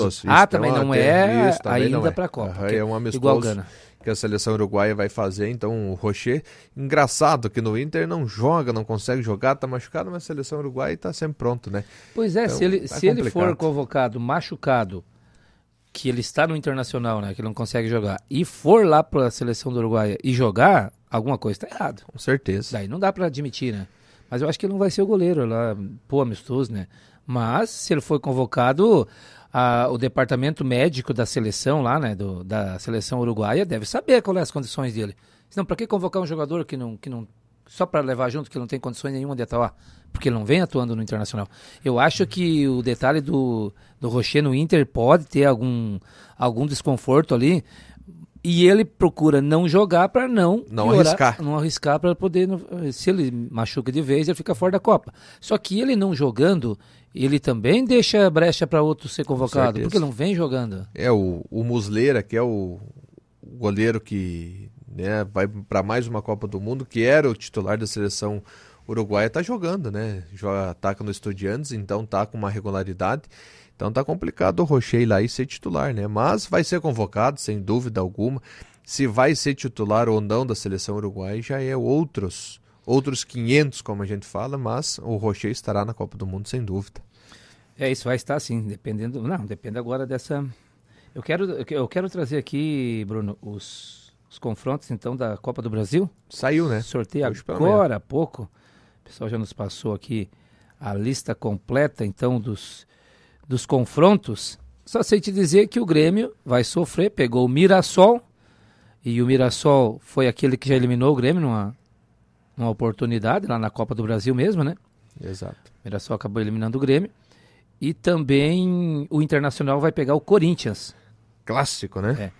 Também não é isso, também ainda para a Copa. É um amistoso igual Gana. Que a seleção uruguaia vai fazer. Então o Rocher, engraçado que no Inter não joga, não consegue jogar, tá machucado, mas a seleção uruguaia tá sempre pronto, né? Pois é, então, se ele for convocado machucado, que ele está no Internacional, né, que ele não consegue jogar, e for lá para a seleção do Uruguai e jogar, alguma coisa está errada. Com certeza. Daí não dá para admitir, né? Mas eu acho que ele não vai ser o goleiro lá, amistoso, né? Mas se ele for convocado, o departamento médico da seleção lá, né, da seleção uruguaia, deve saber quais são as condições dele. Senão, para que convocar um jogador que não só para levar junto, que não tem condições nenhuma de atuar? Porque ele não vem atuando no Internacional. Eu acho que o detalhe do Rocher no Inter pode ter algum desconforto ali, e ele procura não jogar para não arriscar para poder, se ele machuca de vez, ele fica fora da Copa. Só que ele não jogando, ele também deixa brecha para outro ser convocado, porque não vem jogando. O Muslera, que é o goleiro que, né, vai para mais uma Copa do Mundo, que era o titular da seleção uruguaia, tá jogando, né? Ataca no Estudiantes, então tá com uma regularidade. Então tá complicado o Rocher ir lá e ser titular, né? Mas vai ser convocado, sem dúvida alguma. Se vai ser titular ou não da seleção uruguaia já é outros 500, como a gente fala, mas o Rocher estará na Copa do Mundo, sem dúvida. Isso vai estar sim, depende agora dessa... Eu quero trazer aqui, Bruno, os confrontos, então, da Copa do Brasil. Saiu, né? Sorteio agora há pouco. O pessoal já nos passou aqui a lista completa, então, dos confrontos. Só sei te dizer que o Grêmio vai sofrer, pegou o Mirassol, e o Mirassol foi aquele que já eliminou o Grêmio numa oportunidade, lá na Copa do Brasil mesmo, né? Exato. O Mirassol acabou eliminando o Grêmio. E também o Internacional vai pegar o Corinthians. Clássico, né?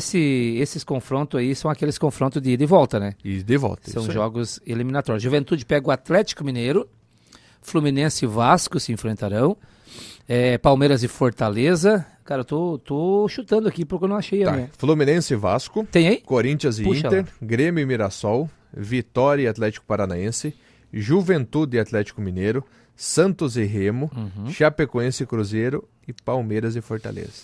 Esses confrontos aí são aqueles confrontos de ida e volta, né? E de volta. São jogos eliminatórios. Juventude pega o Atlético Mineiro, Fluminense e Vasco se enfrentarão, Palmeiras e Fortaleza. Cara, eu tô chutando aqui porque eu não achei a minha. Fluminense e Vasco. Tem aí? Corinthians e Inter, lá. Grêmio e Mirassol, Vitória e Atlético Paranaense, Juventude e Atlético Mineiro, Santos e Remo, Chapecoense e Cruzeiro e Palmeiras e Fortaleza.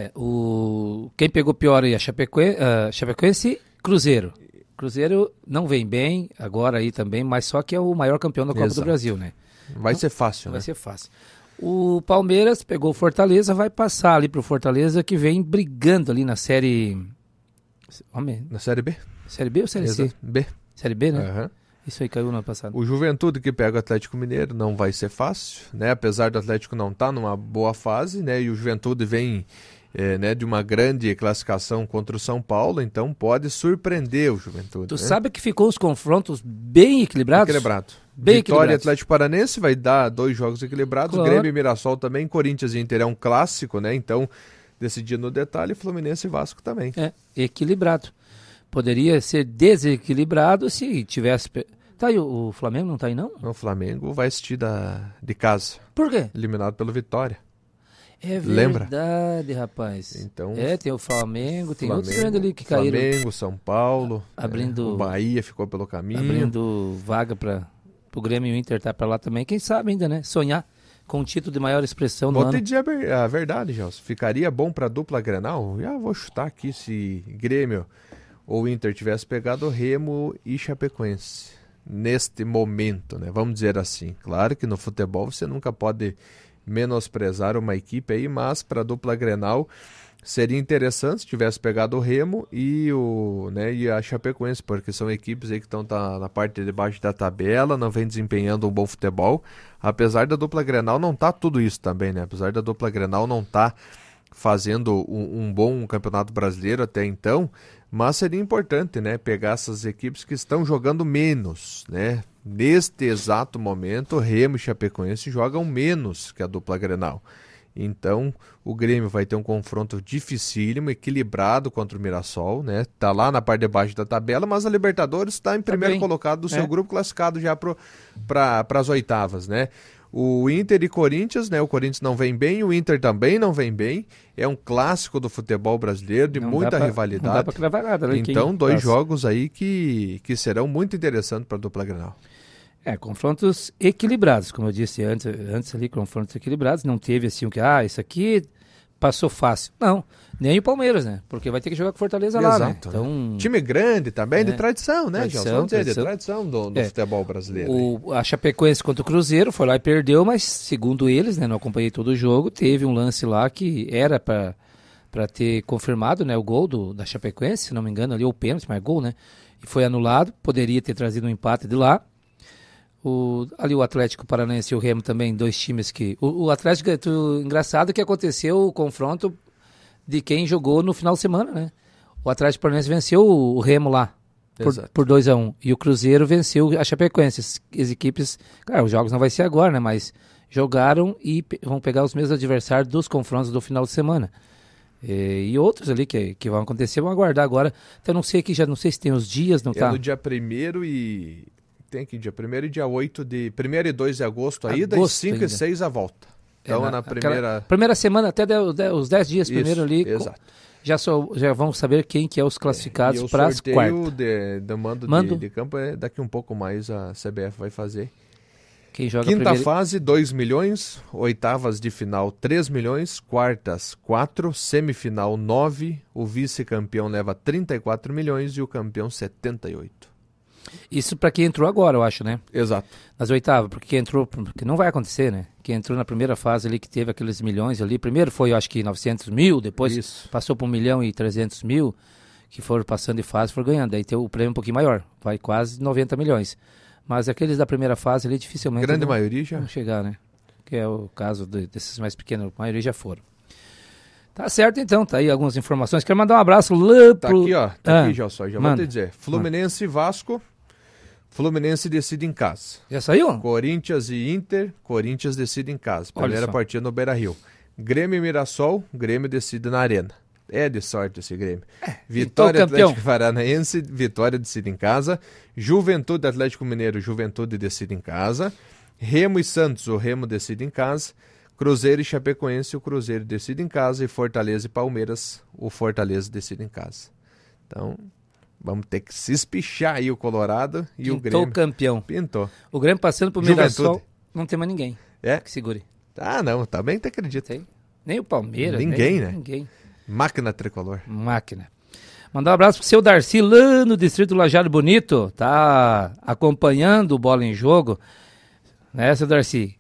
Quem pegou pior aí é Chapecoense e Cruzeiro. Cruzeiro não vem bem agora aí também, mas só que é o maior campeão da Copa do Brasil, né? Vai ser fácil, né? Vai ser fácil. O Palmeiras pegou o Fortaleza, vai passar ali pro Fortaleza, que vem brigando ali na Série... Na Série B? Série B ou Série C? B. Série B, né? Isso aí caiu no ano passado. O Juventude que pega o Atlético Mineiro não vai ser fácil, né? Apesar do Atlético não estar numa boa fase, né? E o Juventude vem de uma grande classificação contra o São Paulo, então pode surpreender o Juventude. Tu sabe que ficou os confrontos bem equilibrados? Vitória e Atlético Paranaense vai dar 2 jogos equilibrados, claro. Grêmio e Mirassol também, Corinthians e Inter é um clássico, né? Então, decidido no detalhe, Fluminense e Vasco também. Equilibrado. Poderia ser desequilibrado se tivesse... Tá aí, o Flamengo não tá aí não? O Flamengo vai assistir de casa. Por quê? Eliminado pelo Vitória. Lembra? Verdade, rapaz. Então, tem o Flamengo, tem outros grandes ali que caíram. Flamengo, São Paulo, abrindo, o Bahia ficou pelo caminho. Abrindo vaga para o Grêmio e o Inter tá para lá também. Quem sabe ainda, né? Sonhar com um título de maior expressão no ano. Vou te dizer a verdade, Gelson. Ficaria bom para a dupla Grenal? Vou chutar aqui se Grêmio ou Inter tivesse pegado Remo e Chapecoense. Neste momento, né? Vamos dizer assim. Claro que no futebol você nunca pode menosprezar uma equipe aí, mas para a dupla Grenal seria interessante se tivesse pegado o Remo e a Chapecoense, porque são equipes aí que estão na parte de baixo da tabela, não vem desempenhando um bom futebol, apesar da dupla Grenal não tá tudo isso também, né? Apesar da dupla Grenal não tá fazendo um bom campeonato brasileiro até então, mas seria importante, né, pegar essas equipes que estão jogando menos, né? Neste exato momento, Remo e Chapecoense jogam menos que a dupla Grenal. Então, o Grêmio vai ter um confronto dificílimo, equilibrado contra o Mirassol, né? Tá lá na parte de baixo da tabela, mas a Libertadores está em primeiro colocado do seu grupo, classificado já para as oitavas, né? O Inter e Corinthians, né? O Corinthians não vem bem, o Inter também não vem bem. É um clássico do futebol brasileiro, de muita rivalidade. Não dá para cravar nada, né? Então, 2 jogos aí que serão muito interessantes para a dupla Grenal. Confrontos equilibrados, como eu disse antes ali, confrontos equilibrados. Não teve assim o que, isso aqui passou fácil. Não, nem o Palmeiras, né? Porque vai ter que jogar com o Fortaleza lá, né? Então, time grande também, de tradição, né, Gelson? Vamos dizer, de tradição do futebol brasileiro. A Chapecoense contra o Cruzeiro foi lá e perdeu, mas segundo eles, né, não acompanhei todo o jogo, teve um lance lá que era para ter confirmado, né, o gol da Chapecoense, se não me engano, ali o pênalti, mas gol, né? E foi anulado, poderia ter trazido um empate de lá. Ali o Atlético Paranaense e o Remo também, dois times que... O Atlético, engraçado que aconteceu o confronto de quem jogou no final de semana, né? O Atlético Paranaense venceu o Remo lá, por 2-1. E o Cruzeiro venceu a Chapecoense. As equipes... Claro, os jogos não vai ser agora, né? Mas jogaram e vão pegar os mesmos adversários dos confrontos do final de semana. E outros ali que vão acontecer, vão aguardar agora. Então não sei se tem os dias, não tá? No dia 1º e... Tem aqui dia 1º e dia 8 de... 1º e 2 de agosto a ida e 5 ainda. E 6 a volta. Então na primeira semana, até os 10 dias isso, primeiro ali. Exato. Já vamos saber quem que é os classificados para as quartas. O sorteio do mando de campo daqui um pouco mais a CBF vai fazer. Quem joga Quinta fase, 2 milhões. Oitavas de final, 3 milhões. Quartas, 4. Semifinal, 9. O vice-campeão leva 34 milhões e o campeão, 78. Isso para quem entrou agora, eu acho, né? Exato. Nas oitavas, porque não vai acontecer, né? Quem entrou na primeira fase ali, que teve aqueles milhões ali, primeiro foi, eu acho que 900 mil, depois passou para 1.300.000, que foram passando de fase, foram ganhando. Aí tem o prêmio um pouquinho maior, vai quase 90 milhões. Mas aqueles da primeira fase ali, dificilmente maioria já vão chegar, né? Que é o caso desses mais pequenos, a maioria já foram. Tá certo, então, tá aí algumas informações. Quero mandar um abraço lá pro... Tá aqui, já vou te dizer. Fluminense e Vasco, Fluminense decide em casa. Já saiu? Corinthians e Inter, Corinthians decide em casa. Primeira partida no Beira-Rio. Grêmio e Mirassol, Grêmio decide na Arena. É de sorte esse Grêmio. Vitória Atlético Paranaense, Vitória decide em casa. Juventude Atlético Mineiro, Juventude decide em casa. Remo e Santos, o Remo decide em casa. Cruzeiro e Chapecoense, o Cruzeiro decide em casa. E Fortaleza e Palmeiras, o Fortaleza decide em casa. Então, vamos ter que se espichar aí o Colorado e o Grêmio. Pintou campeão. Pintou. O Grêmio passando pro Mirassol, não tem mais ninguém. Que segure. Não, também te acredito. Tem. Nem o Palmeiras. Ninguém, né? Ninguém. Máquina tricolor. Máquina. Mandar um abraço pro seu Darcy lá no Distrito Lajeado Bonito. Tá acompanhando o Bola em Jogo. Né, seu Darcy?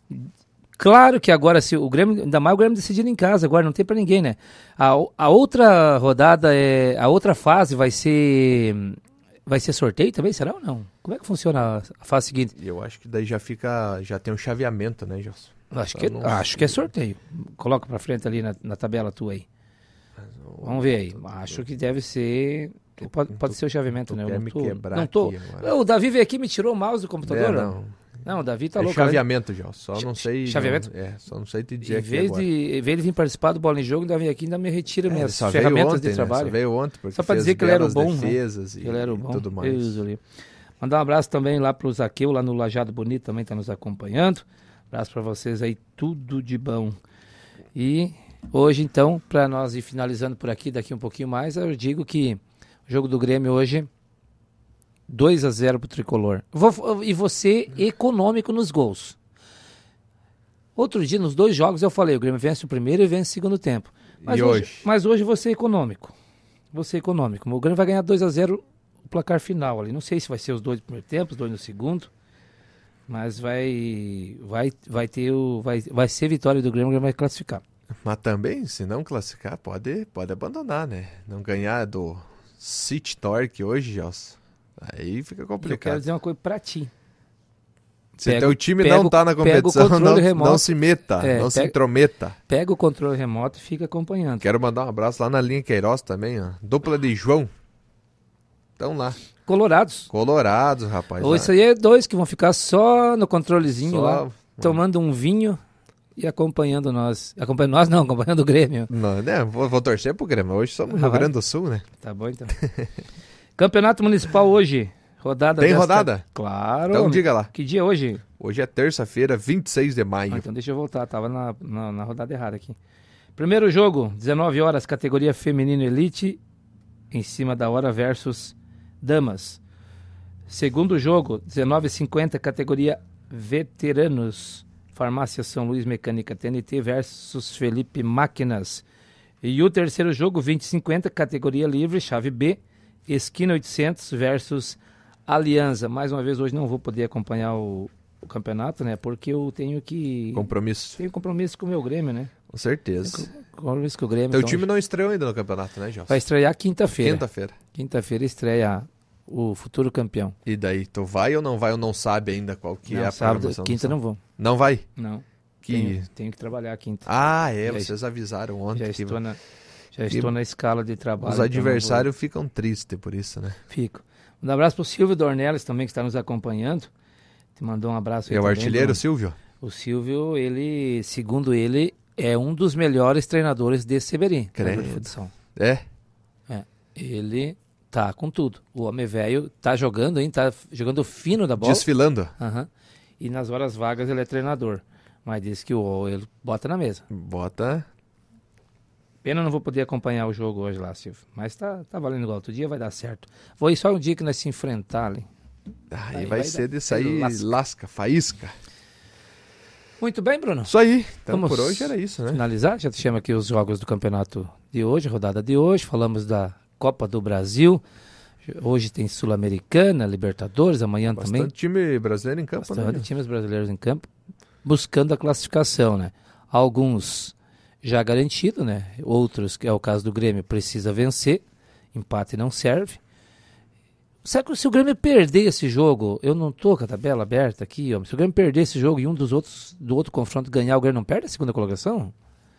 Claro que agora, se o Grêmio, ainda mais o Grêmio decidindo em casa, agora não tem pra ninguém, né? A outra rodada, a outra fase vai ser sorteio também, será ou não? Como é que funciona a fase seguinte? Eu acho que daí já tem um chaveamento, né, Gelson? Acho que é sorteio. Coloca pra frente ali na tabela tua aí. Vamos ver aí. Acho que deve ser... Pode ser o chaveamento, né? Eu me quebrar não tô. O Davi veio aqui e me tirou o mouse do computador. Não, o Davi tá louco. Chaveamento, já. Só não sei. Chaveamento? Só não sei te dizer. Em vez de vir participar do Bola em Jogo, o Davi aqui ainda me retira minhas ferramentas de trabalho. Só veio ontem, porque só pra dizer que ele era o bom, defesas né? Ele era o bom. Tudo mais. Mandar um abraço também lá pro Zaqueu, lá no Lajeado Bonito, também tá nos acompanhando. Abraço pra vocês aí, tudo de bom. E hoje, então, pra nós ir finalizando por aqui, daqui um pouquinho mais, eu digo que o jogo do Grêmio hoje, 2-0 pro Tricolor. E você econômico nos gols. Outro dia, nos 2 jogos, eu falei, o Grêmio vence o primeiro e vence o segundo tempo. Mas hoje você é econômico. O Grêmio vai ganhar 2-0 o placar final ali. Não sei se vai ser os 2 do primeiro tempo, os 2 no segundo. Mas vai ser vitória do Grêmio, o Grêmio vai classificar. Mas também, se não classificar, pode abandonar, né? Não ganhar do City Torque hoje, Gelson. Aí fica complicado. Eu quero dizer uma coisa pra ti. Se teu time não tá na competição, não se meta, se intrometa. Pega o controle remoto e fica acompanhando. Quero mandar um abraço lá na linha Queiroz também, ó. Dupla de João. Estão lá. Colorados, rapaz. Ou isso aí é 2 que vão ficar só no controlezinho lá, tomando um vinho e acompanhando nós. Acompanhando o Grêmio. Não, né? Vou torcer pro Grêmio. Hoje somos no Rio Grande do Sul, né? Tá bom, então. Campeonato Municipal hoje. Tem rodada? Claro. Então diga lá. Que dia é hoje? Hoje é terça-feira, 26 de maio. Então deixa eu voltar. Tava na rodada errada aqui. Primeiro jogo, 19 horas, categoria Feminino Elite, em cima da hora versus Damas. Segundo jogo, 19h50, categoria Veteranos, Farmácia São Luís Mecânica TNT versus Felipe Máquinas. E o terceiro jogo, 20/50, categoria livre, chave B, Esquina 800 versus Aliança. Mais uma vez, hoje não vou poder acompanhar o campeonato, né? Porque eu tenho que... Compromisso. Tenho compromisso com o meu Grêmio, né? Com certeza. Compromisso com o Grêmio. Teu time não estreou ainda no campeonato, né, Gelson? Vai estrear quinta-feira. Quinta-feira. Quinta-feira estreia o futuro campeão. E daí, tu vai ou não sabe ainda qual que é a programação? Quinta não vou. Não vai? Não. Tenho que trabalhar quinta. Ah, vocês avisaram ontem. Já estou na escala de trabalho. Os adversários ficam tristes por isso, né? Fico. Um abraço para o Silvio Dornelles também, que está nos acompanhando. Te mandou um abraço aí. É o também, artilheiro, Silvio? O Silvio, ele, segundo ele, é um dos melhores treinadores de Seberi. Credo. De futsal. É? Ele tá com tudo. O homem velho tá jogando, hein? Tá jogando fino da bola. Desfilando. Uhum. E nas horas vagas ele é treinador. Mas disse que ele bota na mesa. Bota. Pena não vou poder acompanhar o jogo hoje lá, Silvio. Mas tá valendo igual. Outro dia vai dar certo. Vou ir só um dia que nós se enfrentar ali. Aí vai ser disso aí, lasca, faísca. Muito bem, Bruno. Isso aí. Então por hoje era isso, né? Finalizar, já te chamo aqui os jogos do campeonato de hoje, rodada de hoje. Falamos da Copa do Brasil. Hoje tem Sul-Americana, Libertadores, amanhã também. Bastante time brasileiro em campo, Bastante times brasileiros em campo, buscando a classificação, né? Alguns já garantidos, né? Outros, que é o caso do Grêmio, precisa vencer. Empate não serve. Sabe que se o Grêmio perder esse jogo, eu não tô com a tabela aberta aqui, ó, se o Grêmio perder esse jogo e um do outro confronto ganhar, o Grêmio não perde a segunda colocação?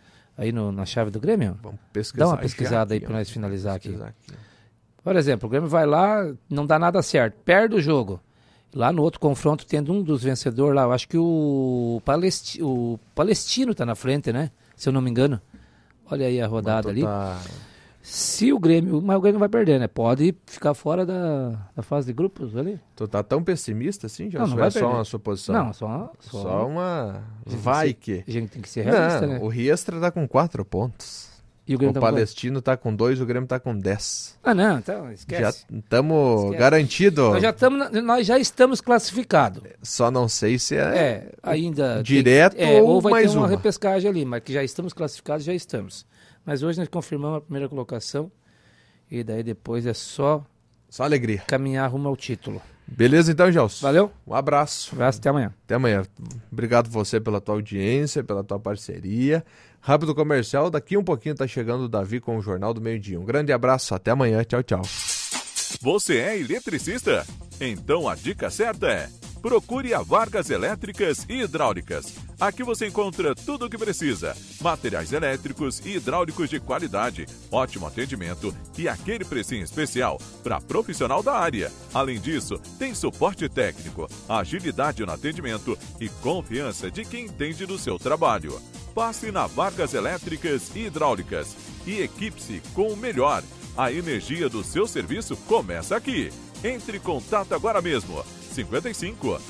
Aí na chave do Grêmio? Vamos pesquisar. Dá uma pesquisada aí para nós finalizar aqui. aqui. Por exemplo, o Grêmio vai lá, não dá nada certo, perde o jogo. Lá no outro confronto, tendo um dos vencedores lá, eu acho que o Palestino tá na frente, né? Se eu não me engano. Olha aí a rodada ali. Se o Grêmio... Mas o Grêmio vai perder, né? Pode ficar fora da fase de grupos ali. Tu tá tão pessimista assim? Já não é só uma suposição? Não, só uma... Vai que... A gente tem que ser realista, né? O Riestra tá com 4 pontos. E o Palestino tá com 2, o Grêmio tá com 10. Ah, não, então esquece. Já estamos garantidos. Nós já estamos classificados. Só não sei se ainda direto ou vai mais ter uma repescagem ali, mas que já estamos classificados, já estamos. Mas hoje nós confirmamos a primeira colocação e daí depois é só alegria. Caminhar rumo ao título. Beleza então, Gelson. Valeu. Um abraço. Até amanhã. Até amanhã. Obrigado você pela tua audiência, pela tua parceria. Rápido comercial, daqui um pouquinho tá chegando o Davi com o Jornal do Meio-Dia. Um grande abraço, até amanhã. Tchau, tchau. Você é eletricista? Então a dica certa é: procure a Vargas Elétricas e Hidráulicas. Aqui você encontra tudo o que precisa: materiais elétricos e hidráulicos de qualidade, ótimo atendimento e aquele precinho especial para profissional da área. Além disso, tem suporte técnico, agilidade no atendimento e confiança de quem entende do seu trabalho. Passe na Vargas Elétricas e Hidráulicas e equipe-se com o melhor. A energia do seu serviço começa aqui. Entre em contato agora mesmo. 55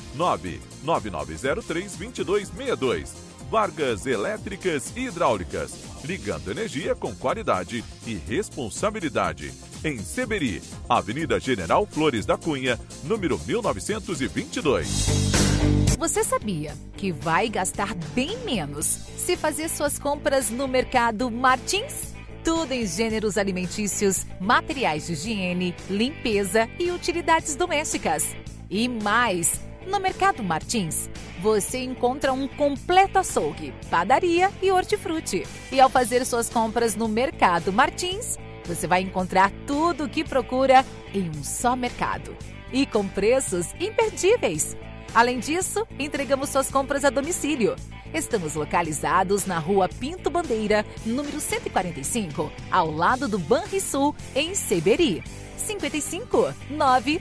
99903 2262. Vargas Elétricas e Hidráulicas. Ligando energia com qualidade e responsabilidade. Em Seberi, Avenida General Flores da Cunha, número 1922. Você sabia que vai gastar bem menos se fazer suas compras no Mercado Martins? Tudo em gêneros alimentícios, materiais de higiene, limpeza e utilidades domésticas. E mais, no Mercado Martins, você encontra um completo açougue, padaria e hortifruti. E ao fazer suas compras no Mercado Martins, você vai encontrar tudo o que procura em um só mercado. E com preços imperdíveis. Além disso, entregamos suas compras a domicílio. Estamos localizados na Rua Pinto Bandeira, número 145, ao lado do Banrisul, em Seberi. 55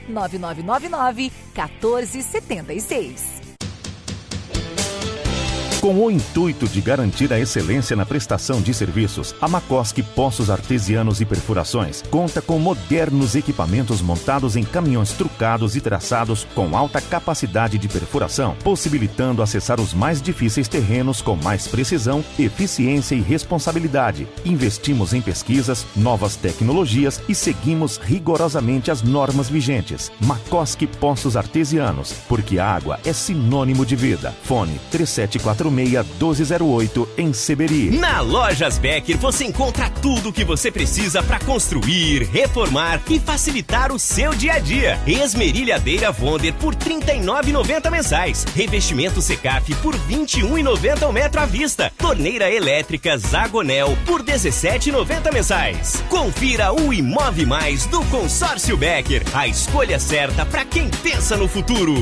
99999 1476. Com o intuito de garantir a excelência na prestação de serviços, a Macoski Poços Artesianos e Perfurações conta com modernos equipamentos montados em caminhões trucados e traçados com alta capacidade de perfuração, possibilitando acessar os mais difíceis terrenos com mais precisão, eficiência e responsabilidade. Investimos em pesquisas, novas tecnologias e seguimos rigorosamente as normas vigentes. Macoski Poços Artesianos, porque a água é sinônimo de vida. Fone 3746-1208 em Seberi. Na Lojas Becker você encontra tudo o que você precisa para construir, reformar e facilitar o seu dia a dia. Esmerilhadeira Wonder por R$ 39,90 mensais. Revestimento Secaf por R$ 21,90 o metro à vista. Torneira elétrica Zagonel por R$ 17,90 mensais. Confira o Imove Mais do Consórcio Becker. A escolha certa para quem pensa no futuro.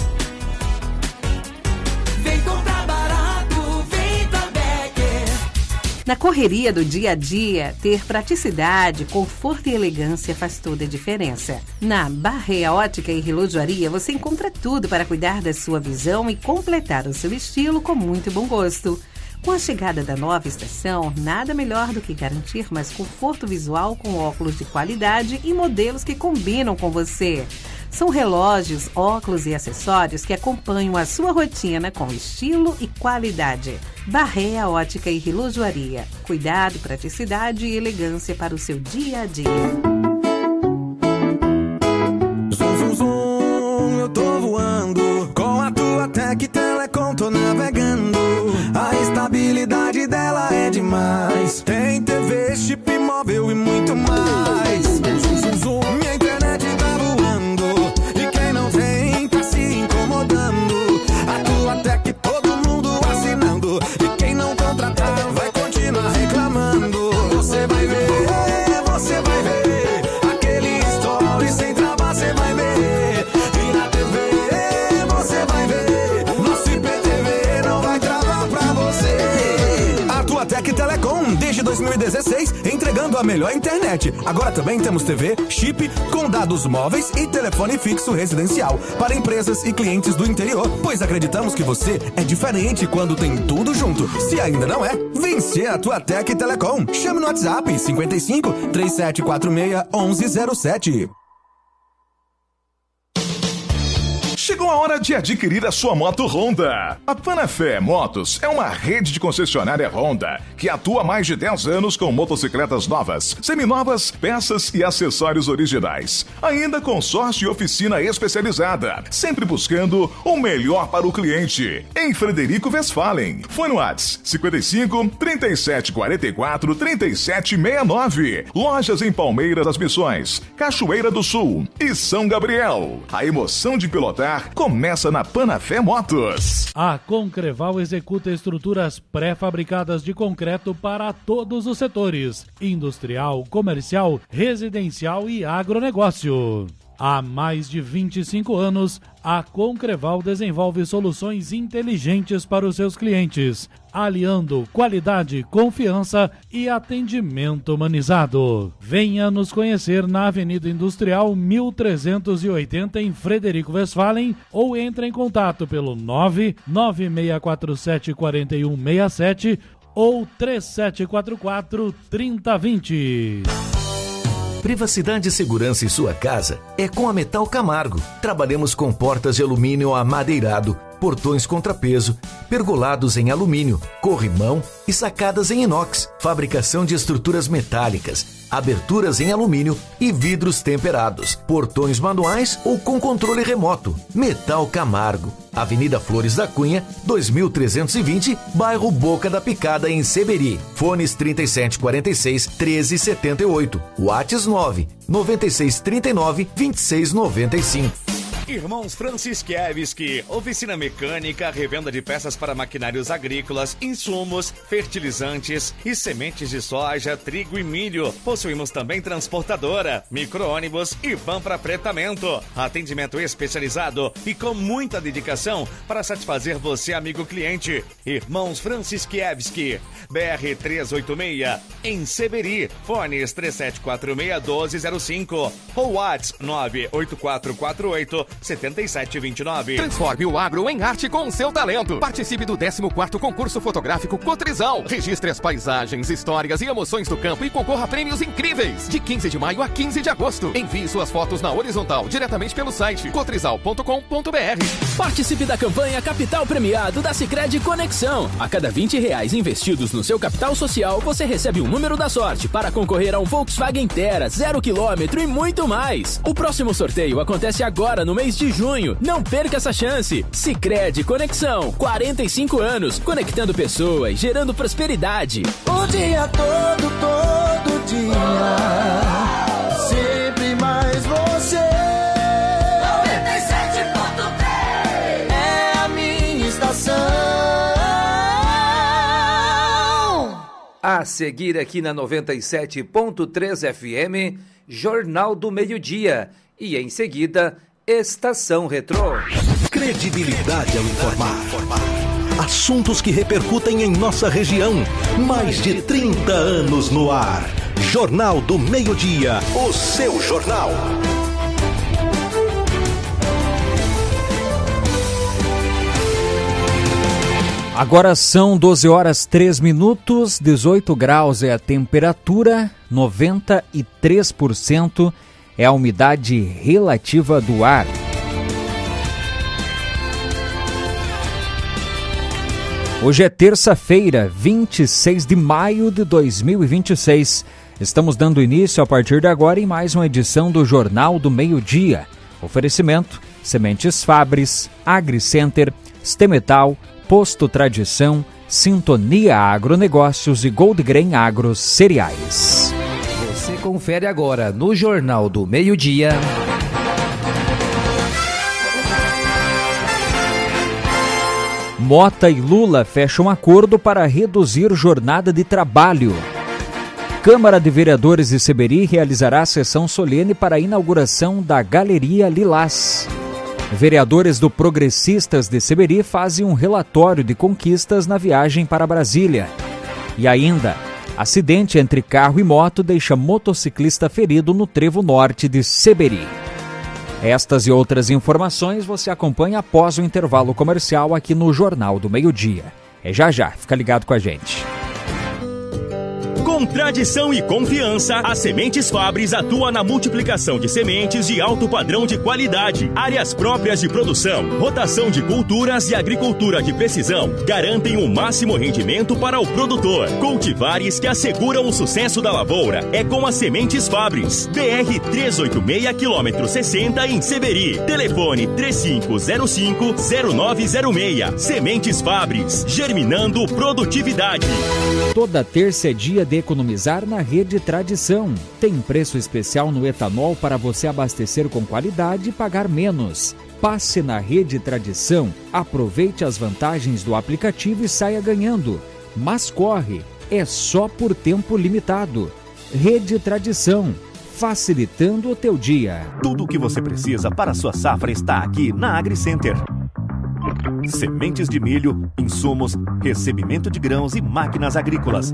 Vem comprar barato, vem pra Becker. Na correria do dia a dia, ter praticidade, conforto e elegância faz toda a diferença. Na Barreia Ótica e Relojoaria você encontra tudo para cuidar da sua visão e completar o seu estilo com muito bom gosto. Com a chegada da nova estação, nada melhor do que garantir mais conforto visual com óculos de qualidade e modelos que combinam com você. São relógios, óculos e acessórios que acompanham a sua rotina com estilo e qualidade. Barreia Ótica e Relojoaria. Cuidado, praticidade e elegância para o seu dia a dia. Zum, zum, zum, eu tô voando. Com a tua Tec Telecom tô navegando. A estabilidade dela é demais. Tem TV, chip móvel e muito mais. Zum, zum, zum, minha internet tá voando. E quem não tem tá se incomodando. A tua Tec todo mundo assinando. E quem não contratar vai continuar reclamando. Você vai ver, você vai ver. Aquele story sem travar, você vai ver. E na TV você vai ver. Nosso IPTV não vai travar pra você. A tua Tec Telecom, desde 2016, entregando a melhor internet. Agora também temos TV, chip, com dados móveis e telefone fixo residencial para empresas e clientes do interior, pois acreditamos que você é diferente quando tem tudo junto. Se ainda não é, vence a tua Tec Telecom. Chame no WhatsApp 55 3746 1107. Chegou a hora de adquirir a sua moto Honda. A Panafé Motos é uma rede de concessionária Honda que atua há mais de 10 anos com motocicletas novas, seminovas, peças e acessórios originais. Ainda consórcio e oficina especializada, sempre buscando o melhor para o cliente. Em Frederico Westphalen. Fone WhatsApp 55 37 44 37 69. Lojas em Palmeiras das Missões, Cachoeira do Sul e São Gabriel. A emoção de pilotar começa na Panafé Motos. A Concreval executa estruturas pré-fabricadas de concreto para todos os setores: industrial, comercial, residencial e agronegócio. Há mais de 25 anos, a Concreval desenvolve soluções inteligentes para os seus clientes, aliando qualidade, confiança e atendimento humanizado. Venha nos conhecer na Avenida Industrial 1380 em Frederico Westphalen ou entre em contato pelo 996474167 ou 3744-3020. Privacidade e segurança em sua casa é com a Metal Camargo. Trabalhamos com portas de alumínio amadeirado, portões contrapeso, pergolados em alumínio, corrimão e sacadas em inox, fabricação de estruturas metálicas, aberturas em alumínio e vidros temperados, portões manuais ou com controle remoto. Metal Camargo, Avenida Flores da Cunha, 2320, bairro Boca da Picada, em Seberi. Fones 3746-1378, Whats 99639-2695. Irmãos Franciszkiewicz, oficina mecânica, revenda de peças para maquinários agrícolas, insumos, fertilizantes e sementes de soja, trigo e milho. Possuímos também transportadora, micro-ônibus e van para fretamento. Atendimento especializado e com muita dedicação para satisfazer você, amigo cliente. Irmãos Franciszkiewicz, BR 386, em Seberi. Fones 3746-1205 ou WhatsApp 98448 7729. Transforme o agro em arte com o seu talento. Participe do 14º concurso fotográfico Cotrizal. Registre as paisagens, histórias e emoções do campo e concorra a prêmios incríveis. De 15 de maio a 15 de agosto. Envie suas fotos na horizontal diretamente pelo site cotrizal.com.br. Participe da campanha Capital Premiado da Sicredi Conexão. A cada R$20 investidos no seu capital social, você recebe um número da sorte para concorrer a um Volkswagen Tera 0 km e muito mais. O próximo sorteio acontece agora no mês de junho. Não perca essa chance. Sicredi Conexão, 45 anos, conectando pessoas, gerando prosperidade. O dia todo dia, sempre mais você. 97.3 é a minha estação. A seguir aqui na 97.3 FM, Jornal do Meio-Dia. E em seguida, Estação Retrô. Credibilidade ao informar. Assuntos que repercutem em nossa região. Mais de 30 anos no ar. Jornal do Meio-Dia. O seu jornal. Agora são 12 horas 3 minutos, 18 graus é a temperatura, 93% é a umidade relativa do ar. Hoje é terça-feira, 26 de maio de 2026. Estamos dando início a partir de agora em mais uma edição do Jornal do Meio-Dia. Oferecimento: Sementes Fabris, AgriCenter, Stemetal, Posto Tradição, Sintonia Agronegócios e Gold Grain Agro Cereais. Você confere agora no Jornal do Meio-Dia. Mota e Lula fecham acordo para reduzir jornada de trabalho. Câmara de Vereadores de Seberi realizará sessão solene para a inauguração da Galeria Lilás. Vereadores do Progressistas de Seberi fazem um relatório de conquistas na viagem para Brasília. E ainda, acidente entre carro e moto deixa motociclista ferido no trevo norte de Seberi. Estas e outras informações você acompanha após o intervalo comercial aqui no Jornal do Meio-Dia. É já, fica ligado com a gente. Com tradição e confiança, a Sementes Fabris atua na multiplicação de sementes de alto padrão de qualidade, áreas próprias de produção, rotação de culturas e agricultura de precisão garantem o máximo rendimento para o produtor. Cultivares que asseguram o sucesso da lavoura é com a Sementes Fabris. BR 386 km 60 em Seberi. Telefone 3505-0906. Sementes Fabris, germinando produtividade. Toda terça é dia de economizar na Rede Tradição. Tem preço especial no etanol para você abastecer com qualidade e pagar menos. Passe na Rede Tradição, aproveite as vantagens do aplicativo e saia ganhando. Mas corre, é só por tempo limitado. Rede Tradição, facilitando o teu dia. Tudo o que você precisa para a sua safra está aqui na AgriCenter. Sementes de milho, insumos, recebimento de grãos e máquinas agrícolas.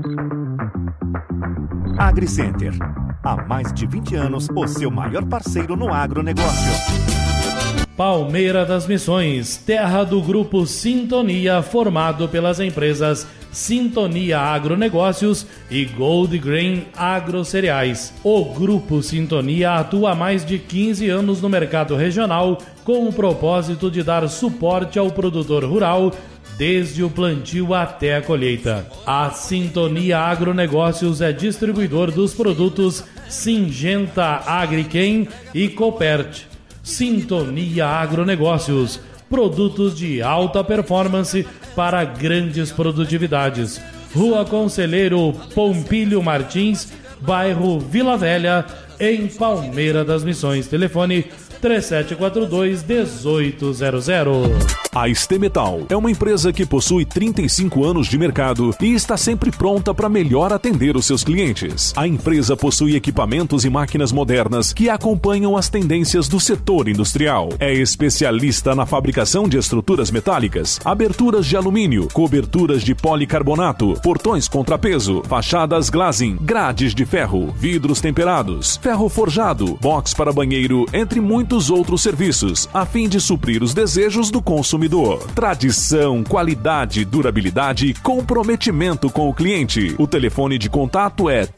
AgriCenter. Há mais de 20 anos, o seu maior parceiro no agronegócio. Palmeira das Missões, terra do Grupo Sintonia, formado pelas empresas Sintonia Agronegócios e Gold Grain Agro Cereais. O Grupo Sintonia atua há mais de 15 anos no mercado regional com o propósito de dar suporte ao produtor rural desde o plantio até a colheita. A Sintonia Agronegócios é distribuidor dos produtos Singenta Agriquem e Copert. Sintonia Agronegócios, produtos de alta performance para grandes produtividades. Rua Conselheiro Pompílio Martins, bairro Vila Velha, em Palmeira das Missões. Telefone 3742-1800. A Stemetal é uma empresa que possui 35 anos de mercado e está sempre pronta para melhor atender os seus clientes. A empresa possui equipamentos e máquinas modernas que acompanham as tendências do setor industrial. É especialista na fabricação de estruturas metálicas, aberturas de alumínio, coberturas de policarbonato, portões contrapeso, fachadas glazing, grades de ferro, vidros temperados, ferro forjado, box para banheiro, entre muitos outros serviços, a fim de suprir os desejos do consumidor. Tradição, qualidade, durabilidade e comprometimento com o cliente. O telefone de contato é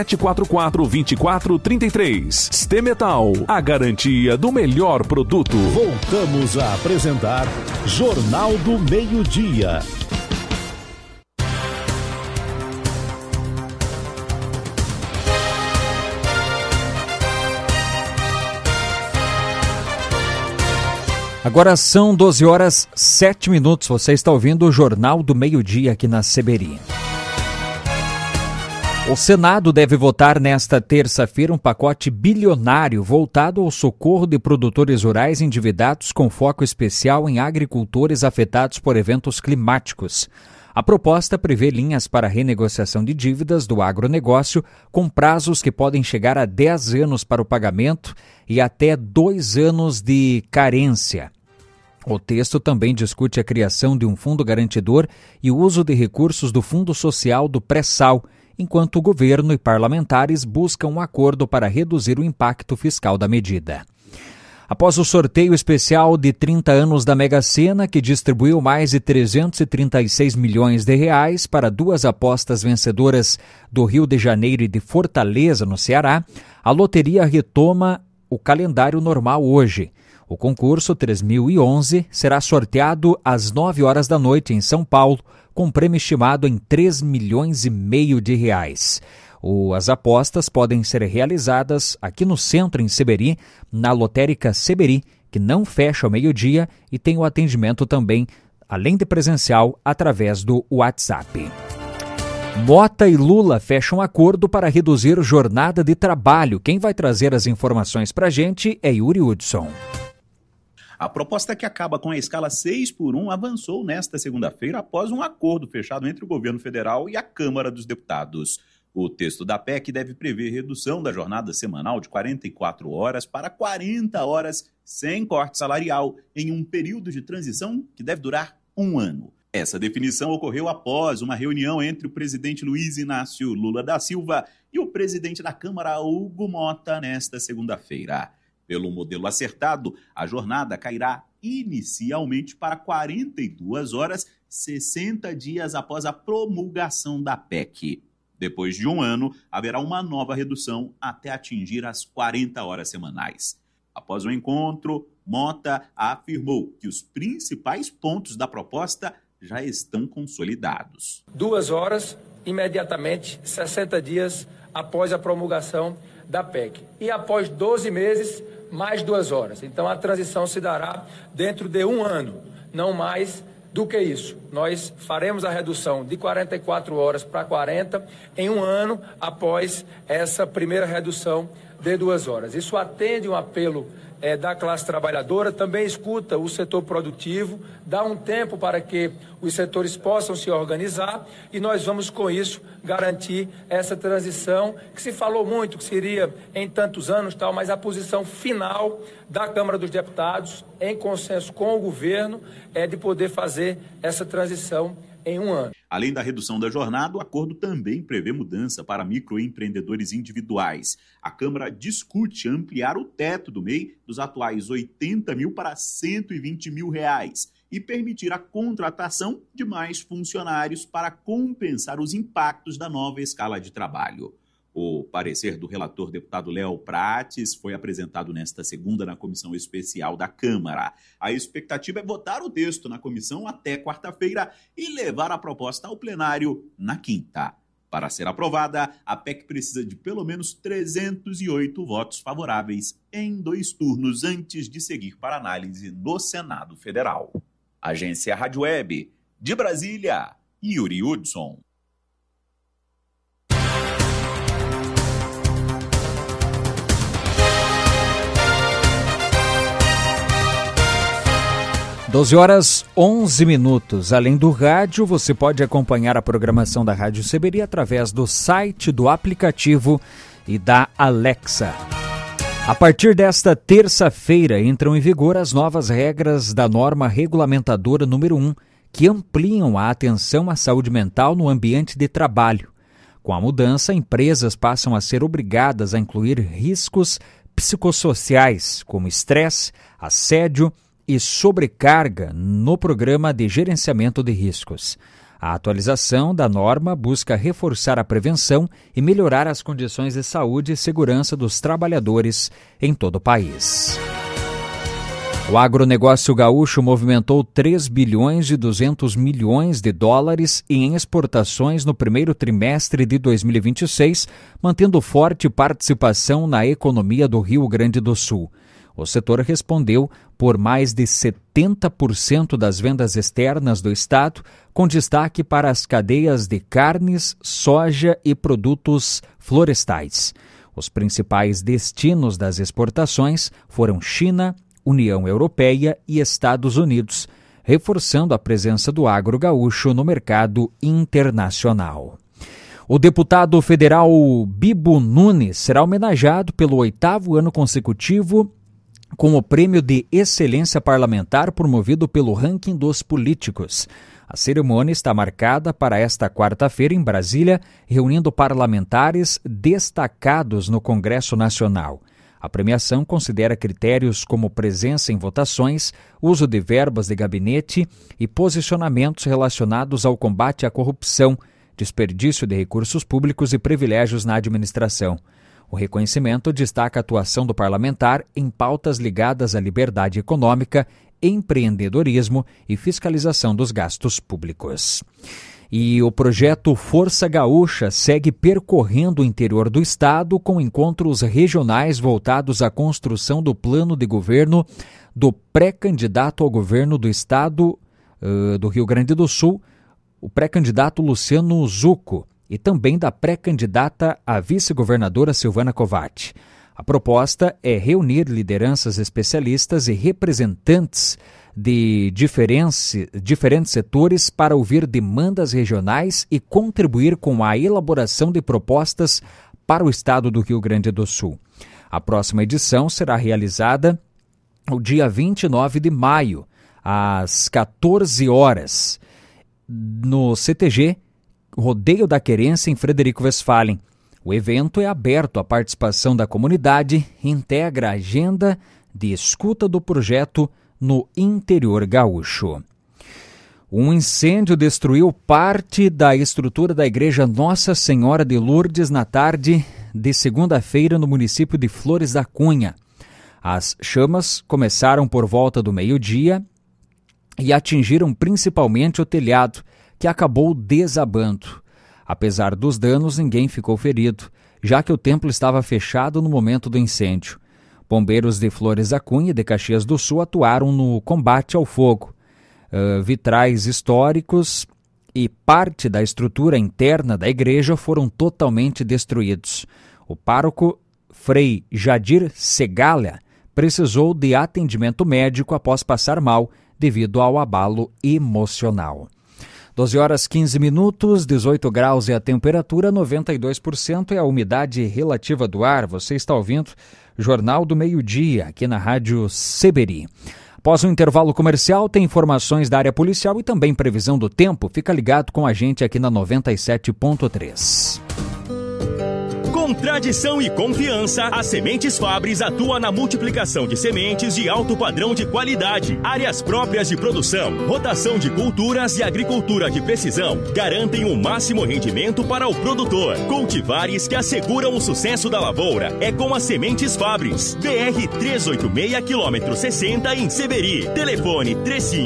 3744-2433. Stemetal, a garantia do melhor produto. Voltamos a apresentar Jornal do Meio-Dia. Agora são 12 horas 7 minutos. Você está ouvindo o Jornal do Meio-Dia aqui na CBRI. O Senado deve votar nesta terça-feira um pacote bilionário voltado ao socorro de produtores rurais endividados com foco especial em agricultores afetados por eventos climáticos. A proposta prevê linhas para renegociação de dívidas do agronegócio com prazos que podem chegar a 10 anos para o pagamento e até 2 anos de carência. O texto também discute a criação de um fundo garantidor e o uso de recursos do Fundo Social do Pré-Sal, enquanto o governo e parlamentares buscam um acordo para reduzir o impacto fiscal da medida. Após o sorteio especial de 30 anos da Mega Sena, que distribuiu mais de 336 milhões de reais para 2 apostas vencedoras do Rio de Janeiro e de Fortaleza, no Ceará, a loteria retoma o calendário normal hoje. O concurso 3011 será sorteado às 9 horas da noite em São Paulo, com prêmio estimado em 3,5 milhões de reais. As apostas podem ser realizadas aqui no centro, em Seberi, na lotérica Seberi, que não fecha ao meio-dia e tem o atendimento também, além de presencial, através do WhatsApp. Mota e Lula fecham acordo para reduzir jornada de trabalho. Quem vai trazer as informações para a gente é Yuri Hudson. A proposta que acaba com a escala 6x1 avançou nesta segunda-feira após um acordo fechado entre o governo federal e a Câmara dos Deputados. O texto da PEC deve prever redução da jornada semanal de 44 horas para 40 horas sem corte salarial em um período de transição que deve durar 1 ano. Essa definição ocorreu após uma reunião entre o presidente Luiz Inácio Lula da Silva e o presidente da Câmara, Hugo Mota, nesta segunda-feira. Pelo modelo acertado, a jornada cairá inicialmente para 42 horas, 60 dias após a promulgação da PEC. Depois de 1 ano, haverá uma nova redução até atingir as 40 horas semanais. Após o encontro, Mota afirmou que os principais pontos da proposta já estão consolidados. 2 horas, imediatamente, 60 dias após a promulgação da PEC. E após 12 meses, mais 2 horas. Então, a transição se dará dentro de 1 ano, não mais do que isso. Nós faremos a redução de 44 horas para 40 em 1 ano após essa primeira redução de 2 horas. Isso atende um apelo da classe trabalhadora, também escuta o setor produtivo, dá um tempo para que os setores possam se organizar e nós vamos, com isso, garantir essa transição que se falou muito que seria em tantos anos, mas a posição final da Câmara dos Deputados, em consenso com o governo, é de poder fazer essa transição em 1 ano. Além da redução da jornada, o acordo também prevê mudança para microempreendedores individuais. A Câmara discute ampliar o teto do MEI dos atuais R$80 mil para R$120 mil e permitir a contratação de mais funcionários para compensar os impactos da nova escala de trabalho. O parecer do relator deputado Léo Prates foi apresentado nesta segunda na Comissão Especial da Câmara. A expectativa é votar o texto na comissão até quarta-feira e levar a proposta ao plenário na quinta. Para ser aprovada, a PEC precisa de pelo menos 308 votos favoráveis em 2 turnos antes de seguir para análise no Senado Federal. Agência Rádio Web, de Brasília, Yuri Hudson. 12 horas 11 minutos. Além do rádio, você pode acompanhar a programação da Rádio Seberi através do site, do aplicativo e da Alexa. A partir desta terça-feira entram em vigor as novas regras da norma regulamentadora número 1, que ampliam a atenção à saúde mental no ambiente de trabalho. Com a mudança, empresas passam a ser obrigadas a incluir riscos psicossociais, como estresse, assédio e sobrecarga no programa de gerenciamento de riscos. A atualização da norma busca reforçar a prevenção e melhorar as condições de saúde e segurança dos trabalhadores em todo o país. O agronegócio gaúcho movimentou 3 bilhões e 200 milhões de dólares em exportações no primeiro trimestre de 2026, mantendo forte participação na economia do Rio Grande do Sul. O setor respondeu por mais de 70% das vendas externas do estado, com destaque para as cadeias de carnes, soja e produtos florestais. Os principais destinos das exportações foram China, União Europeia e Estados Unidos, reforçando a presença do agro gaúcho no mercado internacional. O deputado federal Bibo Nunes será homenageado pelo 8º ano consecutivo com o Prêmio de Excelência Parlamentar promovido pelo Ranking dos Políticos. A cerimônia está marcada para esta quarta-feira em Brasília, reunindo parlamentares destacados no Congresso Nacional. A premiação considera critérios como presença em votações, uso de verbas de gabinete e posicionamentos relacionados ao combate à corrupção, desperdício de recursos públicos e privilégios na administração. O reconhecimento destaca a atuação do parlamentar em pautas ligadas à liberdade econômica, empreendedorismo e fiscalização dos gastos públicos. E o projeto Força Gaúcha segue percorrendo o interior do estado com encontros regionais voltados à construção do plano de governo do pré-candidato ao governo do estado do Rio Grande do Sul, o pré-candidato Luciano Zucco, e também da pré-candidata à vice-governadora Silvana Covatti. A proposta é reunir lideranças especialistas e representantes de diferentes setores para ouvir demandas regionais e contribuir com a elaboração de propostas para o estado do Rio Grande do Sul. A próxima edição será realizada no dia 29 de maio, às 14 horas, no CTG Rodeio da Querência, em Frederico Westphalen. O evento é aberto à participação da comunidade e integra a agenda de escuta do projeto no interior gaúcho. Um incêndio destruiu parte da estrutura da Igreja Nossa Senhora de Lourdes na tarde de segunda-feira no município de Flores da Cunha. As chamas começaram por volta do meio-dia e atingiram principalmente o telhado, que acabou desabando. Apesar dos danos, ninguém ficou ferido, já que o templo estava fechado no momento do incêndio. Bombeiros de Flores da Cunha e de Caxias do Sul atuaram no combate ao fogo. Vitrais históricos e parte da estrutura interna da igreja foram totalmente destruídos. O pároco Frei Jadir Segalha precisou de atendimento médico após passar mal devido ao abalo emocional. 12 horas 15 minutos, 18 graus é a temperatura, 92% é a umidade relativa do ar. Você está ouvindo Jornal do Meio-Dia, aqui na Rádio Seberi. Após um intervalo comercial, tem informações da área policial e também previsão do tempo. Fica ligado com a gente aqui na 97.3. Com tradição e confiança, a Sementes Fabris atua na multiplicação de sementes de alto padrão de qualidade, áreas próprias de produção, rotação de culturas e agricultura de precisão garantem o máximo rendimento para o produtor. Cultivares que asseguram o sucesso da lavoura é com as Sementes Fabris. BR 386, quilômetro 60 em Seberi. Telefone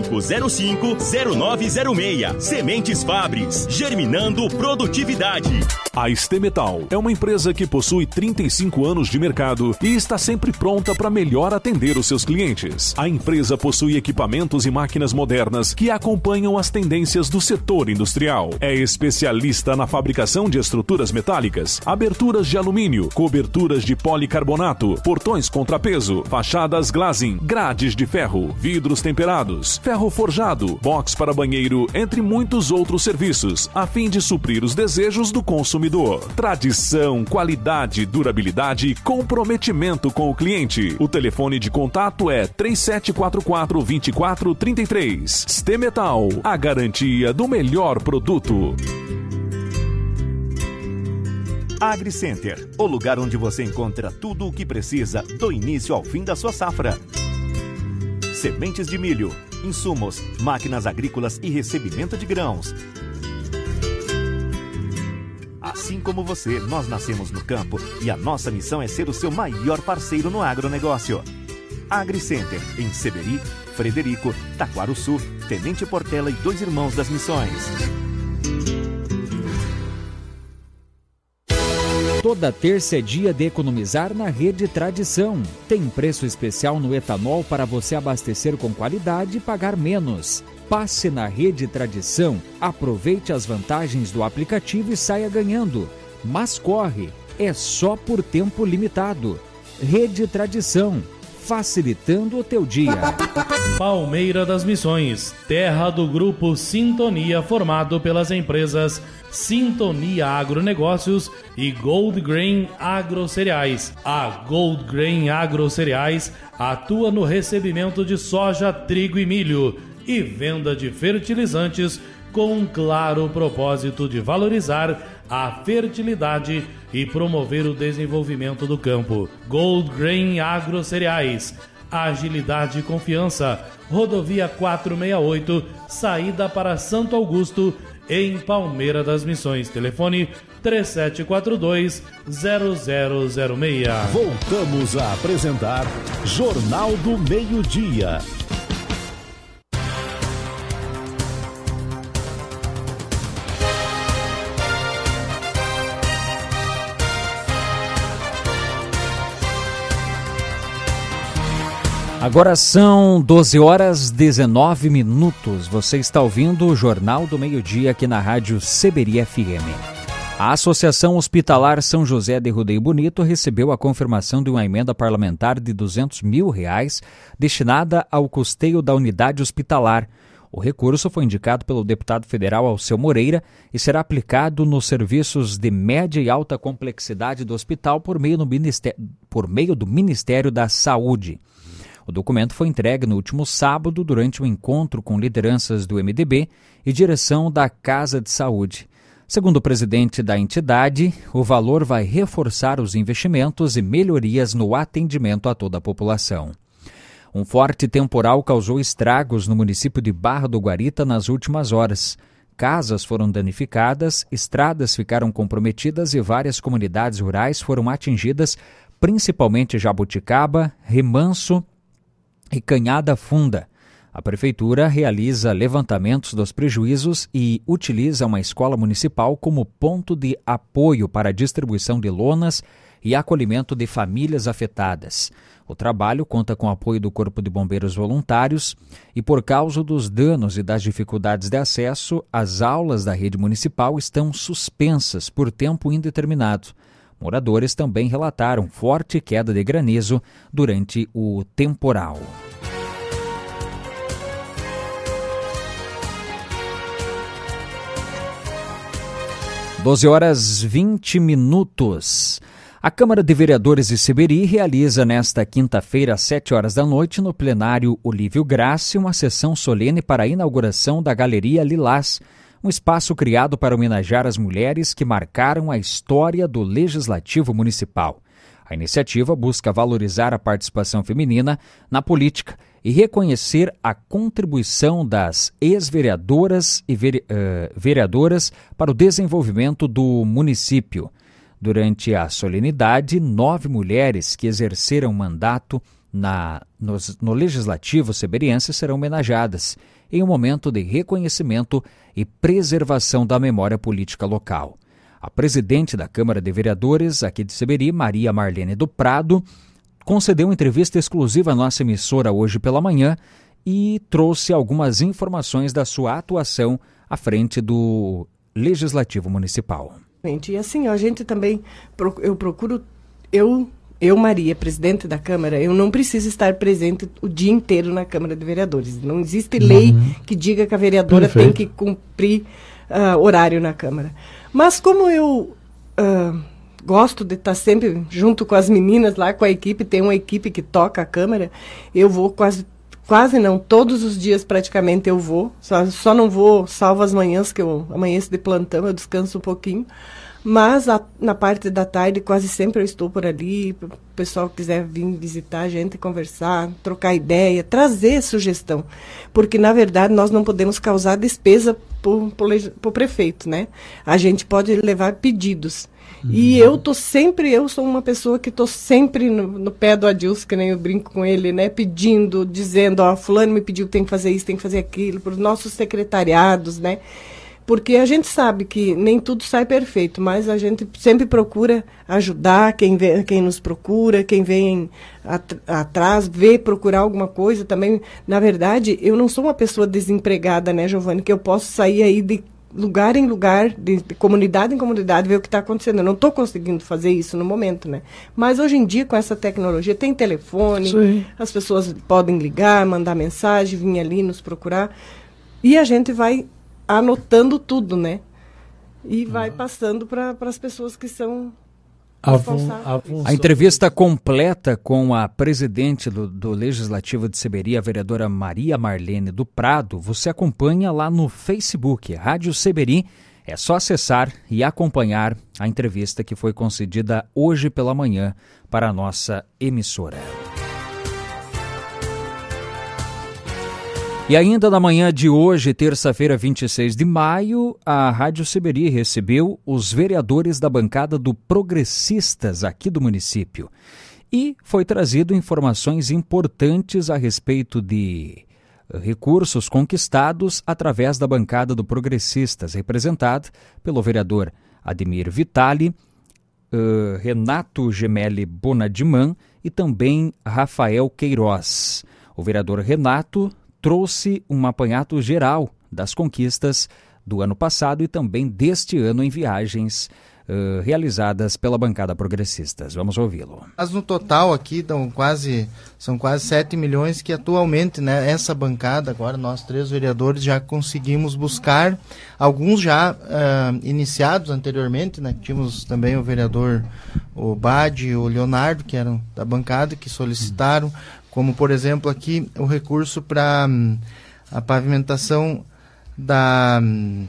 3505-0906. Sementes Fabris, germinando produtividade. A Estemetal é uma empresa que possui 35 anos de mercado e está sempre pronta para melhor atender os seus clientes. A empresa possui equipamentos e máquinas modernas que acompanham as tendências do setor industrial. É especialista na fabricação de estruturas metálicas, aberturas de alumínio, coberturas de policarbonato, portões contrapeso, fachadas glazing, grades de ferro, vidros temperados, ferro forjado, box para banheiro, entre muitos outros serviços, a fim de suprir os desejos do consumidor. Tradição, qualidade, durabilidade e comprometimento com o cliente. O telefone de contato é 3744-2433. Stemetal, a garantia do melhor produto. AgriCenter, o lugar onde você encontra tudo o que precisa do início ao fim da sua safra. Sementes de milho, insumos, máquinas agrícolas e recebimento de grãos. Assim como você, nós nascemos no campo e a nossa missão é ser o seu maior parceiro no agronegócio. AgriCenter, em Seberi, Frederico, Taquaruçu, Tenente Portela e 2 Irmãos das Missões. Toda terça é dia de economizar na Rede Tradição. Tem preço especial no etanol para você abastecer com qualidade e pagar menos. Passe na Rede Tradição, aproveite as vantagens do aplicativo e saia ganhando. Mas corre, é só por tempo limitado. Rede Tradição, facilitando o teu dia. Palmeira das Missões, terra do grupo Sintonia, formado pelas empresas Sintonia Agronegócios e Gold Grain Agrocereais. A Gold Grain Agrocereais atua no recebimento de soja, trigo e milho e venda de fertilizantes com um claro propósito de valorizar a fertilidade e promover o desenvolvimento do campo. Gold Grain Agrocereais, agilidade e confiança. Rodovia 468, saída para Santo Augusto, em Palmeira das Missões. Telefone 3742-0006. Voltamos a apresentar Jornal do Meio-Dia. Agora são 12h19. Você está ouvindo o Jornal do Meio-Dia aqui na Rádio Seberi FM. A Associação Hospitalar São José de Rodeio Bonito recebeu a confirmação de uma emenda parlamentar de R$200 mil destinada ao custeio da unidade hospitalar. O recurso foi indicado pelo deputado federal Alceu Moreira e será aplicado nos serviços de média e alta complexidade do hospital por meio do Ministério da Saúde. O documento foi entregue no último sábado durante um encontro com lideranças do MDB e direção da Casa de Saúde. Segundo o presidente da entidade, o valor vai reforçar os investimentos e melhorias no atendimento a toda a população. Um forte temporal causou estragos no município de Barra do Guarita nas últimas horas. Casas foram danificadas, estradas ficaram comprometidas e várias comunidades rurais foram atingidas, principalmente Jabuticaba, Remanso e Canhada Funda. A Prefeitura realiza levantamentos dos prejuízos e utiliza uma escola municipal como ponto de apoio para a distribuição de lonas e acolhimento de famílias afetadas. O trabalho conta com o apoio do Corpo de Bombeiros Voluntários e, por causa dos danos e das dificuldades de acesso, as aulas da rede municipal estão suspensas por tempo indeterminado. Moradores também relataram forte queda de granizo durante o temporal. Doze horas 20 minutos. A Câmara de Vereadores de Seberi realiza nesta quinta-feira, às 7 horas da noite, no plenário Olívio Grassi, uma sessão solene para a inauguração da Galeria Lilás, um espaço criado para homenagear as mulheres que marcaram a história do Legislativo Municipal. A iniciativa busca valorizar a participação feminina na política e reconhecer a contribuição das ex-vereadoras e vereadoras para o desenvolvimento do município. Durante a solenidade, 9 mulheres que exerceram mandato no Legislativo seberiense serão homenageadas em um momento de reconhecimento e preservação da memória política local. A presidente da Câmara de Vereadores aqui de Seberi, Maria Marlene do Prado, concedeu uma entrevista exclusiva à nossa emissora hoje pela manhã e trouxe algumas informações da sua atuação à frente do Legislativo Municipal. E assim, a gente também, Maria, presidente da Câmara, eu não preciso estar presente o dia inteiro na Câmara de Vereadores. Não existe lei que diga que a vereadora tem que cumprir horário na Câmara. Mas como eu gosto de estar sempre junto com as meninas lá, com a equipe, tem uma equipe que toca a Câmara, eu vou quase não, todos os dias praticamente eu vou, só não vou, salvo as manhãs que eu amanheço de plantão, eu descanso um pouquinho, mas na parte da tarde quase sempre eu estou por ali, o pessoal que quiser vir visitar a gente, conversar, trocar ideia, trazer sugestão, porque na verdade nós não podemos causar despesa para o prefeito, né? A gente pode levar pedidos. E eu sou uma pessoa que estou sempre no pé do Adilson, que nem eu brinco com ele, né? Pedindo, dizendo, fulano me pediu que tem que fazer isso, tem que fazer aquilo, para os nossos secretariados, né? Porque a gente sabe que nem tudo sai perfeito, mas a gente sempre procura ajudar quem nos procura, quem vem atrás, procurar alguma coisa também. Na verdade, eu não sou uma pessoa desempregada, né, Giovane, que eu posso sair aí de lugar em lugar, de comunidade em comunidade, ver o que está acontecendo. Eu não estou conseguindo fazer isso no momento, né? Mas hoje em dia, com essa tecnologia, tem telefone, sim, as pessoas podem ligar, mandar mensagem, vir ali nos procurar, e a gente vai anotando tudo, né? E vai passando para as pessoas que são responsáveis. A entrevista completa com a presidente do Legislativo de Seberi, a vereadora Maria Marlene do Prado, você acompanha lá no Facebook, Rádio Seberi. É só acessar e acompanhar a entrevista que foi concedida hoje pela manhã para a nossa emissora. E ainda na manhã de hoje, terça-feira, 26 de maio, a Rádio Seberi recebeu os vereadores da bancada do Progressistas aqui do município. E foi trazido informações importantes a respeito de recursos conquistados através da bancada do Progressistas, representada pelo vereador Ademir Vitali, Renato Gemelli Bonadiman e também Rafael Queiroz. O vereador Renato trouxe um apanhado geral das conquistas do ano passado e também deste ano em realizadas pela bancada Progressistas. Vamos ouvi-lo. Mas no total aqui são quase 7 milhões que atualmente, né, essa bancada, agora nós 3 vereadores já conseguimos buscar, alguns já iniciados anteriormente, né, tínhamos também o vereador o Bade e o Leonardo, que eram da bancada, que solicitaram, como, por exemplo, aqui o recurso para a pavimentação da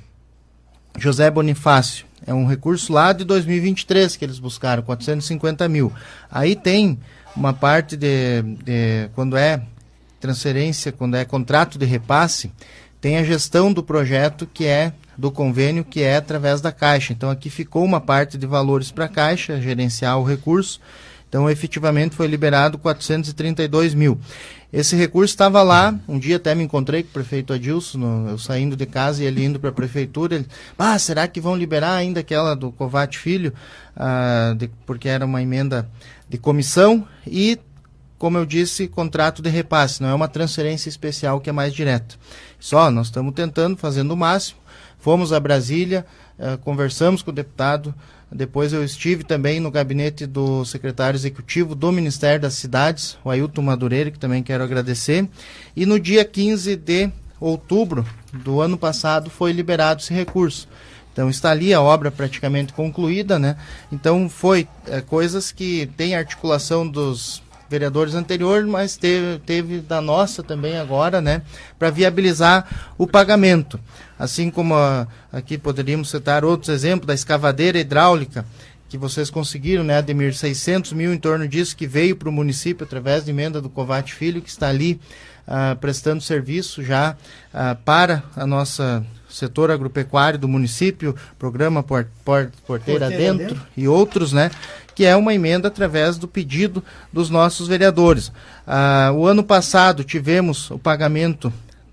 José Bonifácio. É um recurso lá de 2023 que eles buscaram, 450 mil. Aí tem uma parte quando é transferência, quando é contrato de repasse, tem a gestão do projeto, que é do convênio, que é através da Caixa. Então aqui ficou uma parte de valores para a Caixa gerenciar o recurso. Então, efetivamente, foi liberado 432 mil. Esse recurso estava lá, um dia até me encontrei com o prefeito Adilson, eu saindo de casa e ele indo para a prefeitura. Ele, será que vão liberar ainda aquela do Covate Filho? Porque era uma emenda de comissão e, como eu disse, contrato de repasse, não é uma transferência especial que é mais direta. Nós estamos tentando, fazendo o máximo. Fomos a Brasília, conversamos com o deputado. Depois eu estive também no gabinete do secretário executivo do Ministério das Cidades, o Ailton Madureira, que também quero agradecer. E no dia 15 de outubro do ano passado foi liberado esse recurso. Então está ali a obra praticamente concluída, né? Então foi coisas que tem articulação dos vereadores anteriores, mas teve da nossa também agora, né? Para viabilizar o pagamento. Assim como aqui poderíamos citar outros exemplos da escavadeira hidráulica, que vocês conseguiram, né, Ademir, 600 mil em torno disso, que veio para o município através de emenda do Covate Filho, que está ali prestando serviço já para a nossa setor agropecuário do município, programa Porteira Dentro e outros, né, que é uma emenda através do pedido dos nossos vereadores. O ano passado tivemos o pagamento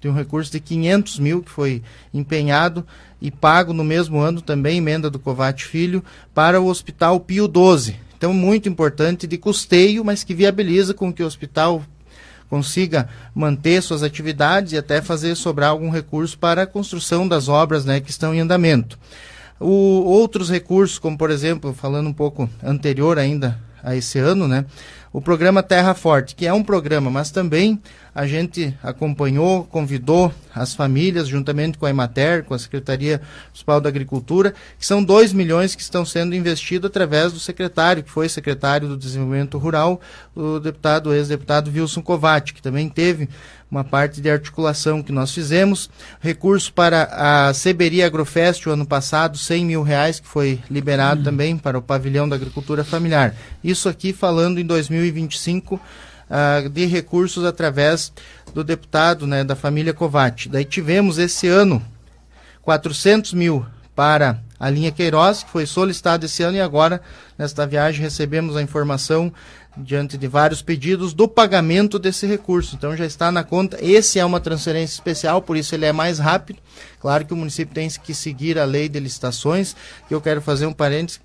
tem um recurso de 500 mil que foi empenhado e pago no mesmo ano também, emenda do Covatti Filho, para o Hospital Pio XII. Então, muito importante de custeio, mas que viabiliza com que o hospital consiga manter suas atividades e até fazer sobrar algum recurso para a construção das obras, né, que estão em andamento. Outros recursos, como por exemplo, falando um pouco anterior ainda a esse ano, né, o programa Terra Forte, que é um programa, mas também a gente acompanhou, convidou as famílias, juntamente com a Emater, com a Secretaria Municipal da Agricultura, que são 2 milhões que estão sendo investidos através do secretário, que foi secretário do Desenvolvimento Rural, o ex-deputado Wilson Covatti, que também teve uma parte de articulação que nós fizemos. Recurso para a Seberi Agrofest, o ano passado, 100 mil reais, que foi liberado também para o pavilhão da agricultura familiar. Isso aqui falando em 2025, de recursos através do deputado, né, da família Covatti. Daí tivemos esse ano 400 mil para a linha Queiroz, que foi solicitado esse ano, e agora, nesta viagem, recebemos a informação, diante de vários pedidos, do pagamento desse recurso. Então já está na conta. Esse é uma transferência especial, por isso ele é mais rápido. Claro que o município tem que seguir a lei de licitações, que eu quero fazer um parênteses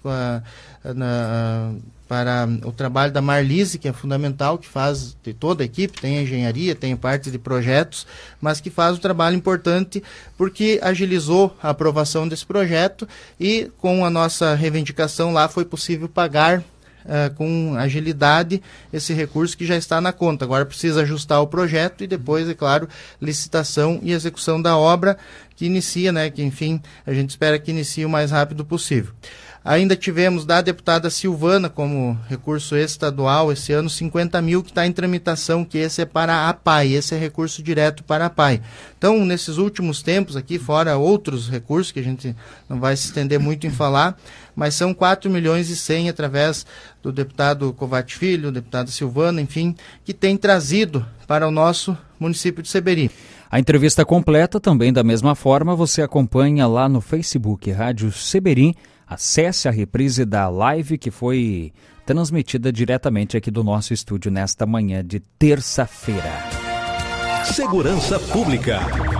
para o trabalho da Marlise, que é fundamental, que faz de toda a equipe, tem a engenharia, tem parte de projetos, mas que faz um trabalho importante porque agilizou a aprovação desse projeto e com a nossa reivindicação lá foi possível pagar com agilidade esse recurso que já está na conta. Agora precisa ajustar o projeto e depois, é claro, licitação e execução da obra que inicia, né, que enfim, a gente espera que inicie o mais rápido possível. Ainda tivemos da deputada Silvana como recurso estadual esse ano 50 mil que está em tramitação, que esse é para a APAI, esse é recurso direto para a APAI. Então, nesses últimos tempos aqui, fora outros recursos que a gente não vai se estender muito em falar, mas são 4 milhões e 100 através do deputado Covatti Filho, deputada Silvana, enfim, que tem trazido para o nosso município de Seberi. A entrevista completa também da mesma forma você acompanha lá no Facebook Rádio Seberi. Acesse a reprise da live que foi transmitida diretamente aqui do nosso estúdio nesta manhã de terça-feira. Segurança Pública.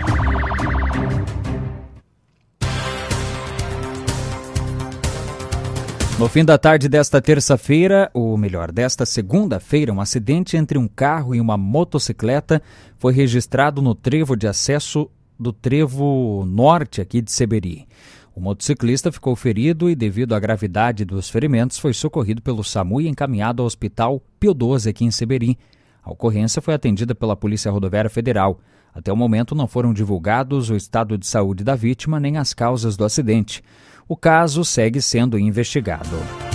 No fim da tarde desta terça-feira, ou melhor, desta segunda-feira, um acidente entre um carro e uma motocicleta foi registrado no trevo de acesso do trevo norte aqui de Seberi. O motociclista ficou ferido e, devido à gravidade dos ferimentos, foi socorrido pelo SAMU e encaminhado ao Hospital Pio XII aqui em Seberi. A ocorrência foi atendida pela Polícia Rodoviária Federal. Até o momento não foram divulgados o estado de saúde da vítima nem as causas do acidente. O caso segue sendo investigado.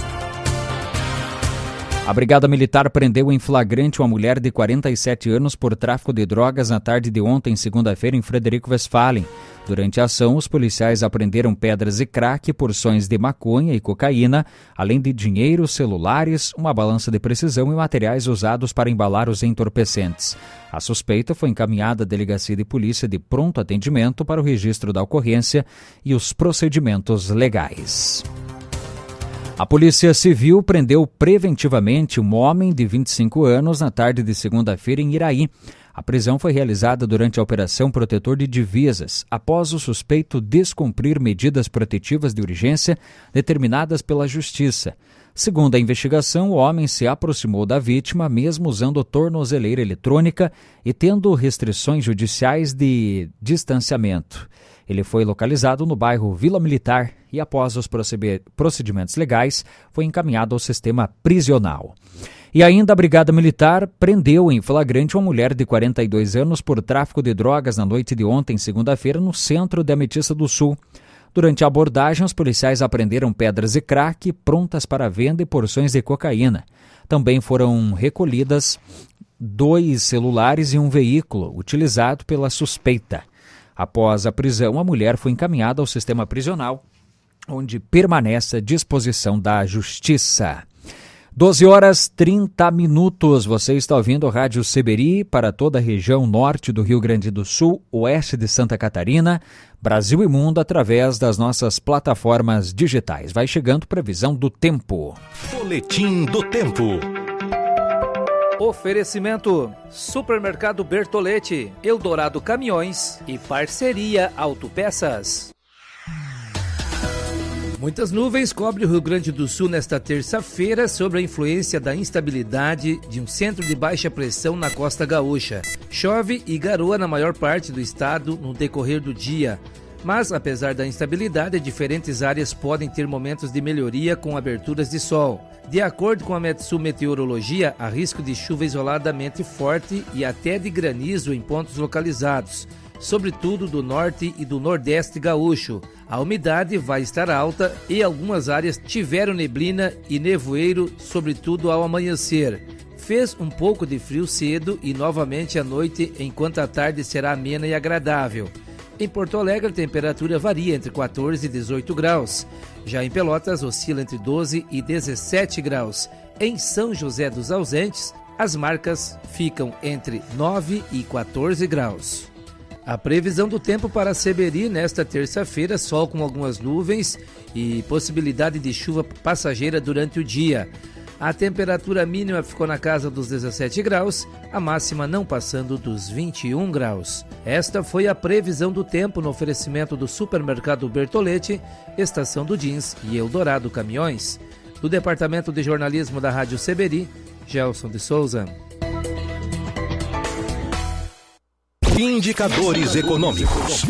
A Brigada Militar prendeu em flagrante uma mulher de 47 anos por tráfico de drogas na tarde de ontem, segunda-feira, em Frederico Westphalen. Durante a ação, os policiais apreenderam pedras e crack, porções de maconha e cocaína, além de dinheiro, celulares, uma balança de precisão e materiais usados para embalar os entorpecentes. A suspeita foi encaminhada à Delegacia de Polícia de Pronto Atendimento para o registro da ocorrência e os procedimentos legais. A Polícia Civil prendeu preventivamente um homem de 25 anos na tarde de segunda-feira em Iraí. A prisão foi realizada durante a Operação Protetor de Divisas, após o suspeito descumprir medidas protetivas de urgência determinadas pela Justiça. Segundo a investigação, o homem se aproximou da vítima mesmo usando tornozeleira eletrônica e tendo restrições judiciais de distanciamento. Ele foi localizado no bairro Vila Militar e, após os procedimentos legais, foi encaminhado ao sistema prisional. E ainda a Brigada Militar prendeu em flagrante uma mulher de 42 anos por tráfico de drogas na noite de ontem, segunda-feira, no centro de Ametista do Sul. Durante a abordagem, os policiais apreenderam pedras e crack prontas para venda e porções de cocaína. Também foram recolhidas 2 celulares e um veículo utilizado pela suspeita. Após a prisão, a mulher foi encaminhada ao sistema prisional, onde permanece à disposição da Justiça. 12h30. Você está ouvindo a Rádio Seberi para toda a região norte do Rio Grande do Sul, oeste de Santa Catarina, Brasil e mundo através das nossas plataformas digitais. Vai chegando previsão do tempo. Boletim do Tempo. Oferecimento: Supermercado Bertolete, Eldorado Caminhões e Parceria Autopeças. Muitas nuvens cobrem o Rio Grande do Sul nesta terça-feira sob a influência da instabilidade de um centro de baixa pressão na costa gaúcha. Chove e garoa na maior parte do estado no decorrer do dia. Mas, apesar da instabilidade, diferentes áreas podem ter momentos de melhoria com aberturas de sol. De acordo com a Metsul Meteorologia, há risco de chuva isoladamente forte e até de granizo em pontos localizados, sobretudo do norte e do nordeste gaúcho. A umidade vai estar alta e algumas áreas tiveram neblina e nevoeiro, sobretudo ao amanhecer. Fez um pouco de frio cedo e novamente à noite, enquanto a tarde será amena e agradável. Em Porto Alegre, a temperatura varia entre 14 e 18 graus. Já em Pelotas, oscila entre 12 e 17 graus. Em São José dos Ausentes, as marcas ficam entre 9 e 14 graus. A previsão do tempo para Seberi nesta terça-feira: sol com algumas nuvens e possibilidade de chuva passageira durante o dia. A temperatura mínima ficou na casa dos 17 graus, a máxima não passando dos 21 graus. Esta foi a previsão do tempo no oferecimento do Supermercado Bertolete, Estação do Jeans e Eldorado Caminhões. Do Departamento de Jornalismo da Rádio Seberi, Gelson de Souza. Indicadores econômicos.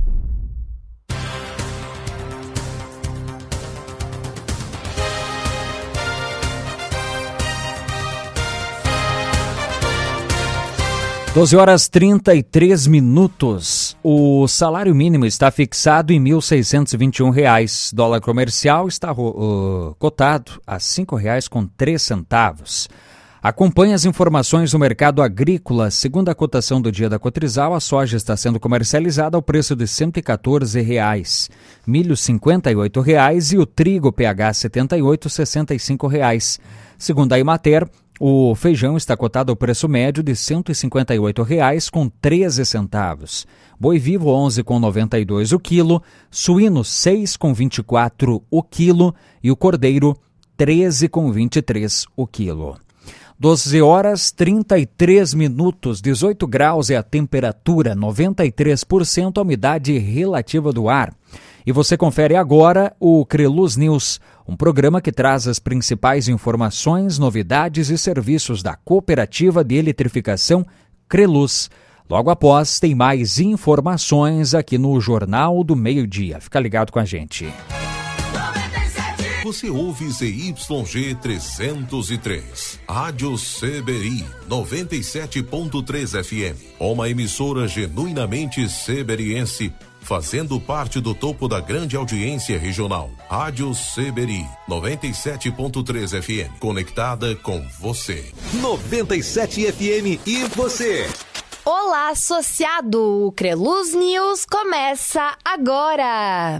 Horas 33 minutos. O salário mínimo está fixado em R$ 1.621. Dólar comercial está cotado a R$ 5,03. Acompanhe as informações do mercado agrícola. Segundo a cotação do dia da Cotrizal, a soja está sendo comercializada ao preço de R$ 114, milho R$ 58 e o trigo PH 78, R$ 65. Segundo a Emater, o feijão está cotado ao preço médio de R$ 158,13. Boi vivo R$ 11,92 o quilo, suíno R$ 6,24 o quilo e o cordeiro R$ 13,23 o quilo. 12 horas 33 minutos, 18 graus é a temperatura, 93% a umidade relativa do ar. E você confere agora o Creluz News, um programa que traz as principais informações, novidades e serviços da Cooperativa de Eletrificação Creluz. Logo após, tem mais informações aqui no Jornal do Meio-Dia. Fica ligado com a gente. Você ouve ZYG 303, Rádio Seberi 97.3 FM, uma emissora genuinamente seberiense, fazendo parte do topo da grande audiência regional. Rádio Seberi 97.3 FM, conectada com você. 97 FM e você. Olá, associado! O Creluz News começa agora!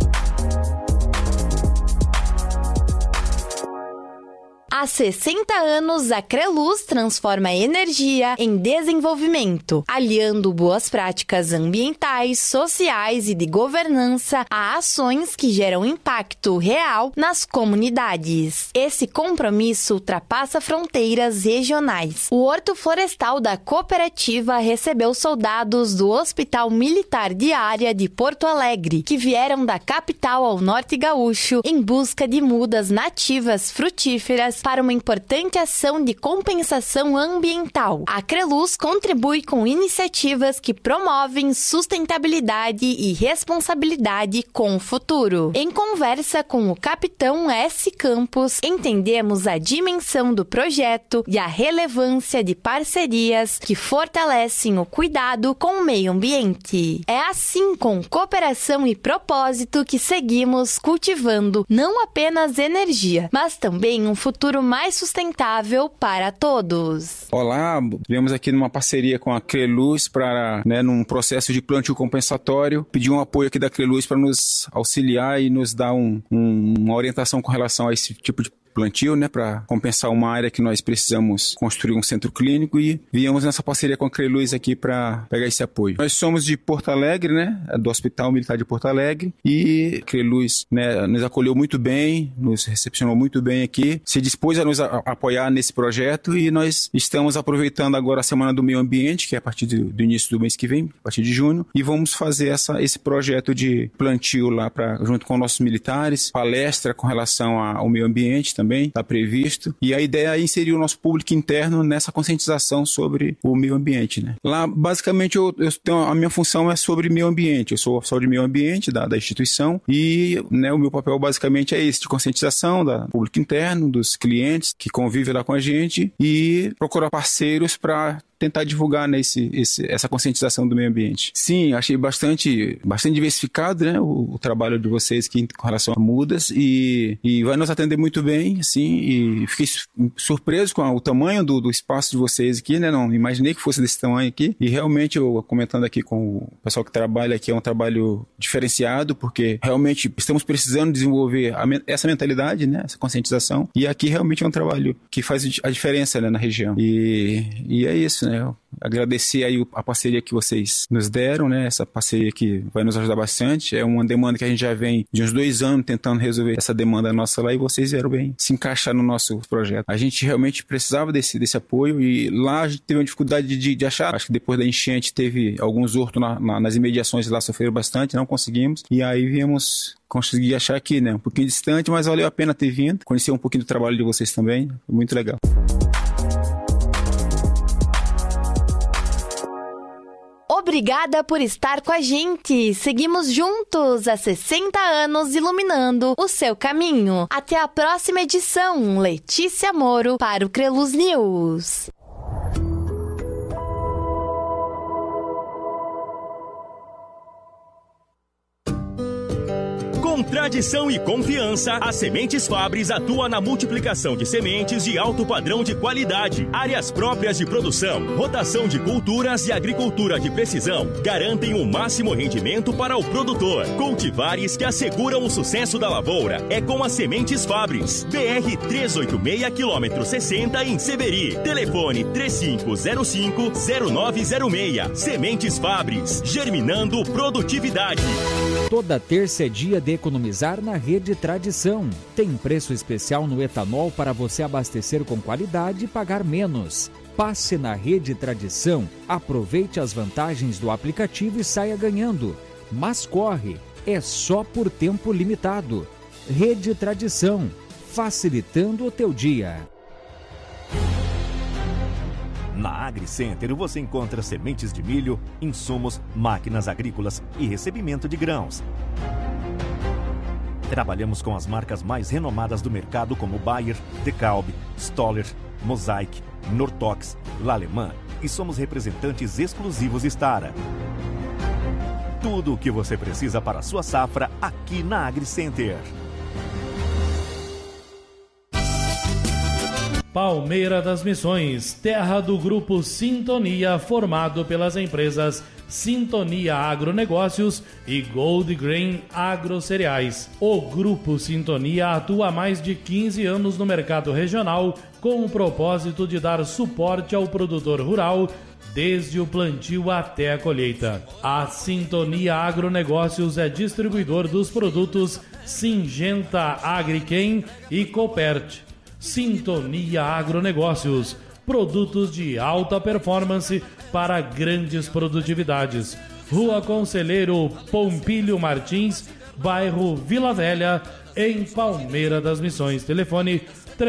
Há 60 anos, a Creluz transforma energia em desenvolvimento, aliando boas práticas ambientais, sociais e de governança a ações que geram impacto real nas comunidades. Esse compromisso ultrapassa fronteiras regionais. O Horto Florestal da cooperativa recebeu soldados do Hospital Militar de Área de Porto Alegre, que vieram da capital ao norte gaúcho em busca de mudas nativas frutíferas para uma importante ação de compensação ambiental. A Creluz contribui com iniciativas que promovem sustentabilidade e responsabilidade com o futuro. Em conversa com o capitão S. Campos, entendemos a dimensão do projeto e a relevância de parcerias que fortalecem o cuidado com o meio ambiente. É assim, com cooperação e propósito, que seguimos cultivando não apenas energia, mas também um futuro mais sustentável para todos. Olá, viemos aqui numa parceria com a Creluz para, num processo de plantio compensatório, pedir um apoio aqui da Creluz para nos auxiliar e nos dar uma orientação com relação a esse tipo de plantio, né, para compensar uma área que nós precisamos construir um centro clínico, e viemos nessa parceria com a Creluz aqui para pegar esse apoio. Nós somos de Porto Alegre, né, do Hospital Militar de Porto Alegre, e a Creluz, né, nos acolheu muito bem, nos recepcionou muito bem aqui, se dispôs a nos apoiar nesse projeto, e nós estamos aproveitando agora a Semana do Meio Ambiente, que é a partir do início do mês que vem, a partir de junho, e vamos fazer esse projeto de plantio lá junto com nossos militares, palestra com relação ao meio ambiente também, está previsto, e a ideia é inserir o nosso público interno nessa conscientização sobre o meio ambiente, né? Lá, basicamente, a minha função é sobre meio ambiente, eu sou oficial de meio ambiente da instituição, e, né, o meu papel basicamente é esse, de conscientização do público interno, dos clientes que convivem lá com a gente, e procurar parceiros para tentar divulgar, né, essa conscientização do meio ambiente. Sim, achei bastante diversificado, né, o trabalho de vocês aqui com relação a mudas, e vai nos atender muito bem, assim, e fiquei surpreso com o tamanho do espaço de vocês aqui, né, não imaginei que fosse desse tamanho aqui, e realmente eu comentando aqui com o pessoal que trabalha aqui, é um trabalho diferenciado, porque realmente estamos precisando desenvolver essa mentalidade, né, essa conscientização, e aqui realmente é um trabalho que faz a diferença, né, na região, e é isso, né, agradecer aí a parceria que vocês nos deram, né? Essa parceria que vai nos ajudar bastante. É uma demanda que a gente já vem de uns 2 anos tentando resolver essa demanda nossa lá, e vocês vieram bem se encaixar no nosso projeto. A gente realmente precisava desse apoio, e lá a gente teve uma dificuldade de achar. Acho que depois da enchente teve alguns hortos nas imediações lá, sofreram bastante, não conseguimos, e aí viemos conseguir achar aqui, né? Um pouquinho distante, mas valeu a pena ter vindo, conhecer um pouquinho do trabalho de vocês também, muito legal. Obrigada por estar com a gente. Seguimos juntos há 60 anos iluminando o seu caminho. Até a próxima edição. Letícia Moro para o Creluz News. Com tradição e confiança, a Sementes Fabris atua na multiplicação de sementes de alto padrão de qualidade. Áreas próprias de produção, rotação de culturas e agricultura de precisão garantem o máximo rendimento para o produtor. Cultivares que asseguram o sucesso da lavoura é com a Sementes Fabris. BR 386, quilômetro 60, em Seberi. Telefone 3505-0906. Sementes Fabris, germinando produtividade. Toda terça é dia de economizar na Rede Tradição. Tem preço especial no etanol para você abastecer com qualidade e pagar menos. Passe na Rede Tradição, aproveite as vantagens do aplicativo e saia ganhando. Mas corre, é só por tempo limitado. Rede Tradição, facilitando o teu dia. Na AgriCenter você encontra sementes de milho, insumos, máquinas agrícolas e recebimento de grãos. Trabalhamos com as marcas mais renomadas do mercado como Bayer, DeKalb, Stoller, Mosaic, Nortox, L'Allemand e somos representantes exclusivos Stara. Tudo o que você precisa para a sua safra aqui na AgriCenter. Palmeira das Missões, terra do Grupo Sintonia, formado pelas empresas Sintonia Agronegócios e Gold Grain Agrocereais. O Grupo Sintonia atua há mais de 15 anos no mercado regional com o propósito de dar suporte ao produtor rural desde o plantio até a colheita. A Sintonia Agronegócios é distribuidor dos produtos Syngenta Agrichem e Copert. Sintonia Agronegócios, produtos de alta performance para grandes produtividades. Rua Conselheiro Pompílio Martins, bairro Vila Velha, em Palmeira das Missões. Telefone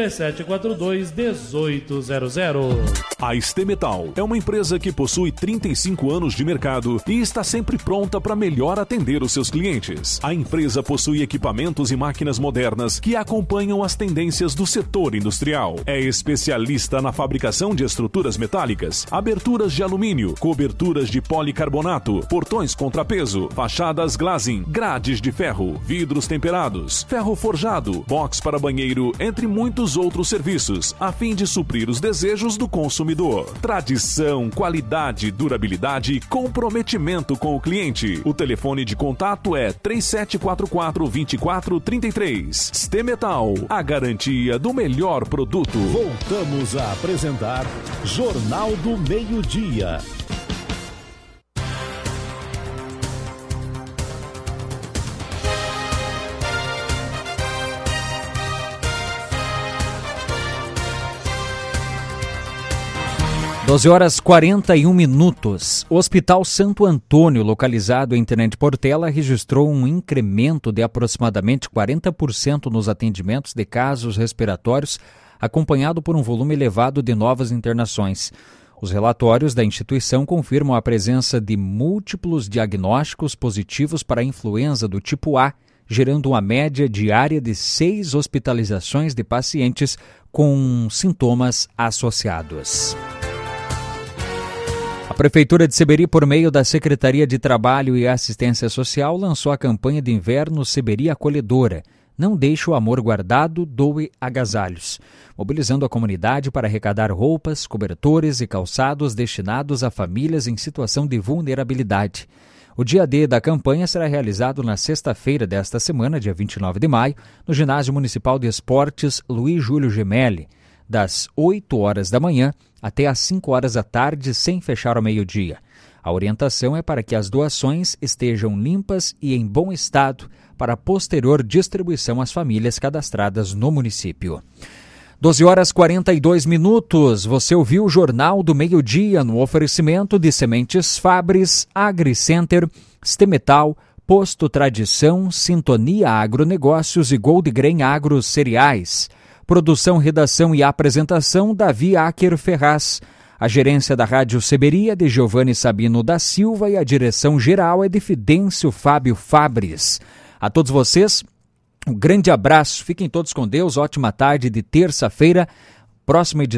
3742-1800. A Estemetal é uma empresa que possui 35 anos de mercado e está sempre pronta para melhor atender os seus clientes. A empresa possui equipamentos e máquinas modernas que acompanham as tendências do setor industrial. É especialista na fabricação de estruturas metálicas, aberturas de alumínio, coberturas de policarbonato, portões contrapeso, fachadas glazing, grades de ferro, vidros temperados, ferro forjado, box para banheiro, entre muitos muitos outros serviços, a fim de suprir os desejos do consumidor. Tradição, qualidade, durabilidade e comprometimento com o cliente. O telefone de contato é 3744-2433. Stemetal, a garantia do melhor produto. Voltamos a apresentar Jornal do Meio-Dia. Doze horas 41 minutos. O Hospital Santo Antônio, localizado em Tenente Portela, registrou um incremento de aproximadamente 40% nos atendimentos de casos respiratórios, acompanhado por um volume elevado de novas internações. Os relatórios da instituição confirmam a presença de múltiplos diagnósticos positivos para a influenza do tipo A, gerando uma média diária de 6 hospitalizações de pacientes com sintomas associados. A Prefeitura de Seberi, por meio da Secretaria de Trabalho e Assistência Social, lançou a campanha de inverno Seberi Acolhedora. Não deixe o amor guardado, doe agasalhos, mobilizando a comunidade para arrecadar roupas, cobertores e calçados destinados a famílias em situação de vulnerabilidade. O dia D da campanha será realizado na sexta-feira desta semana, dia 29 de maio, no Ginásio Municipal de Esportes Luiz Júlio Gemelli, das 8 horas da manhã até às 5 horas da tarde, sem fechar ao meio-dia. A orientação é para que as doações estejam limpas e em bom estado para posterior distribuição às famílias cadastradas no município. 12 horas 42 minutos. Você ouviu o Jornal do Meio-Dia no oferecimento de Sementes Fabris, AgriCenter, Stemetal, Posto Tradição, Sintonia Agronegócios e Gold Grain Agro Cereais. Produção, redação e apresentação, Davi Acker Ferraz. A gerência da Rádio Seberi é de Giovanni Sabino da Silva e a direção geral é de Fidêncio Fábio Fabris. A todos vocês, um grande abraço. Fiquem todos com Deus. Ótima tarde de terça-feira. Próxima edição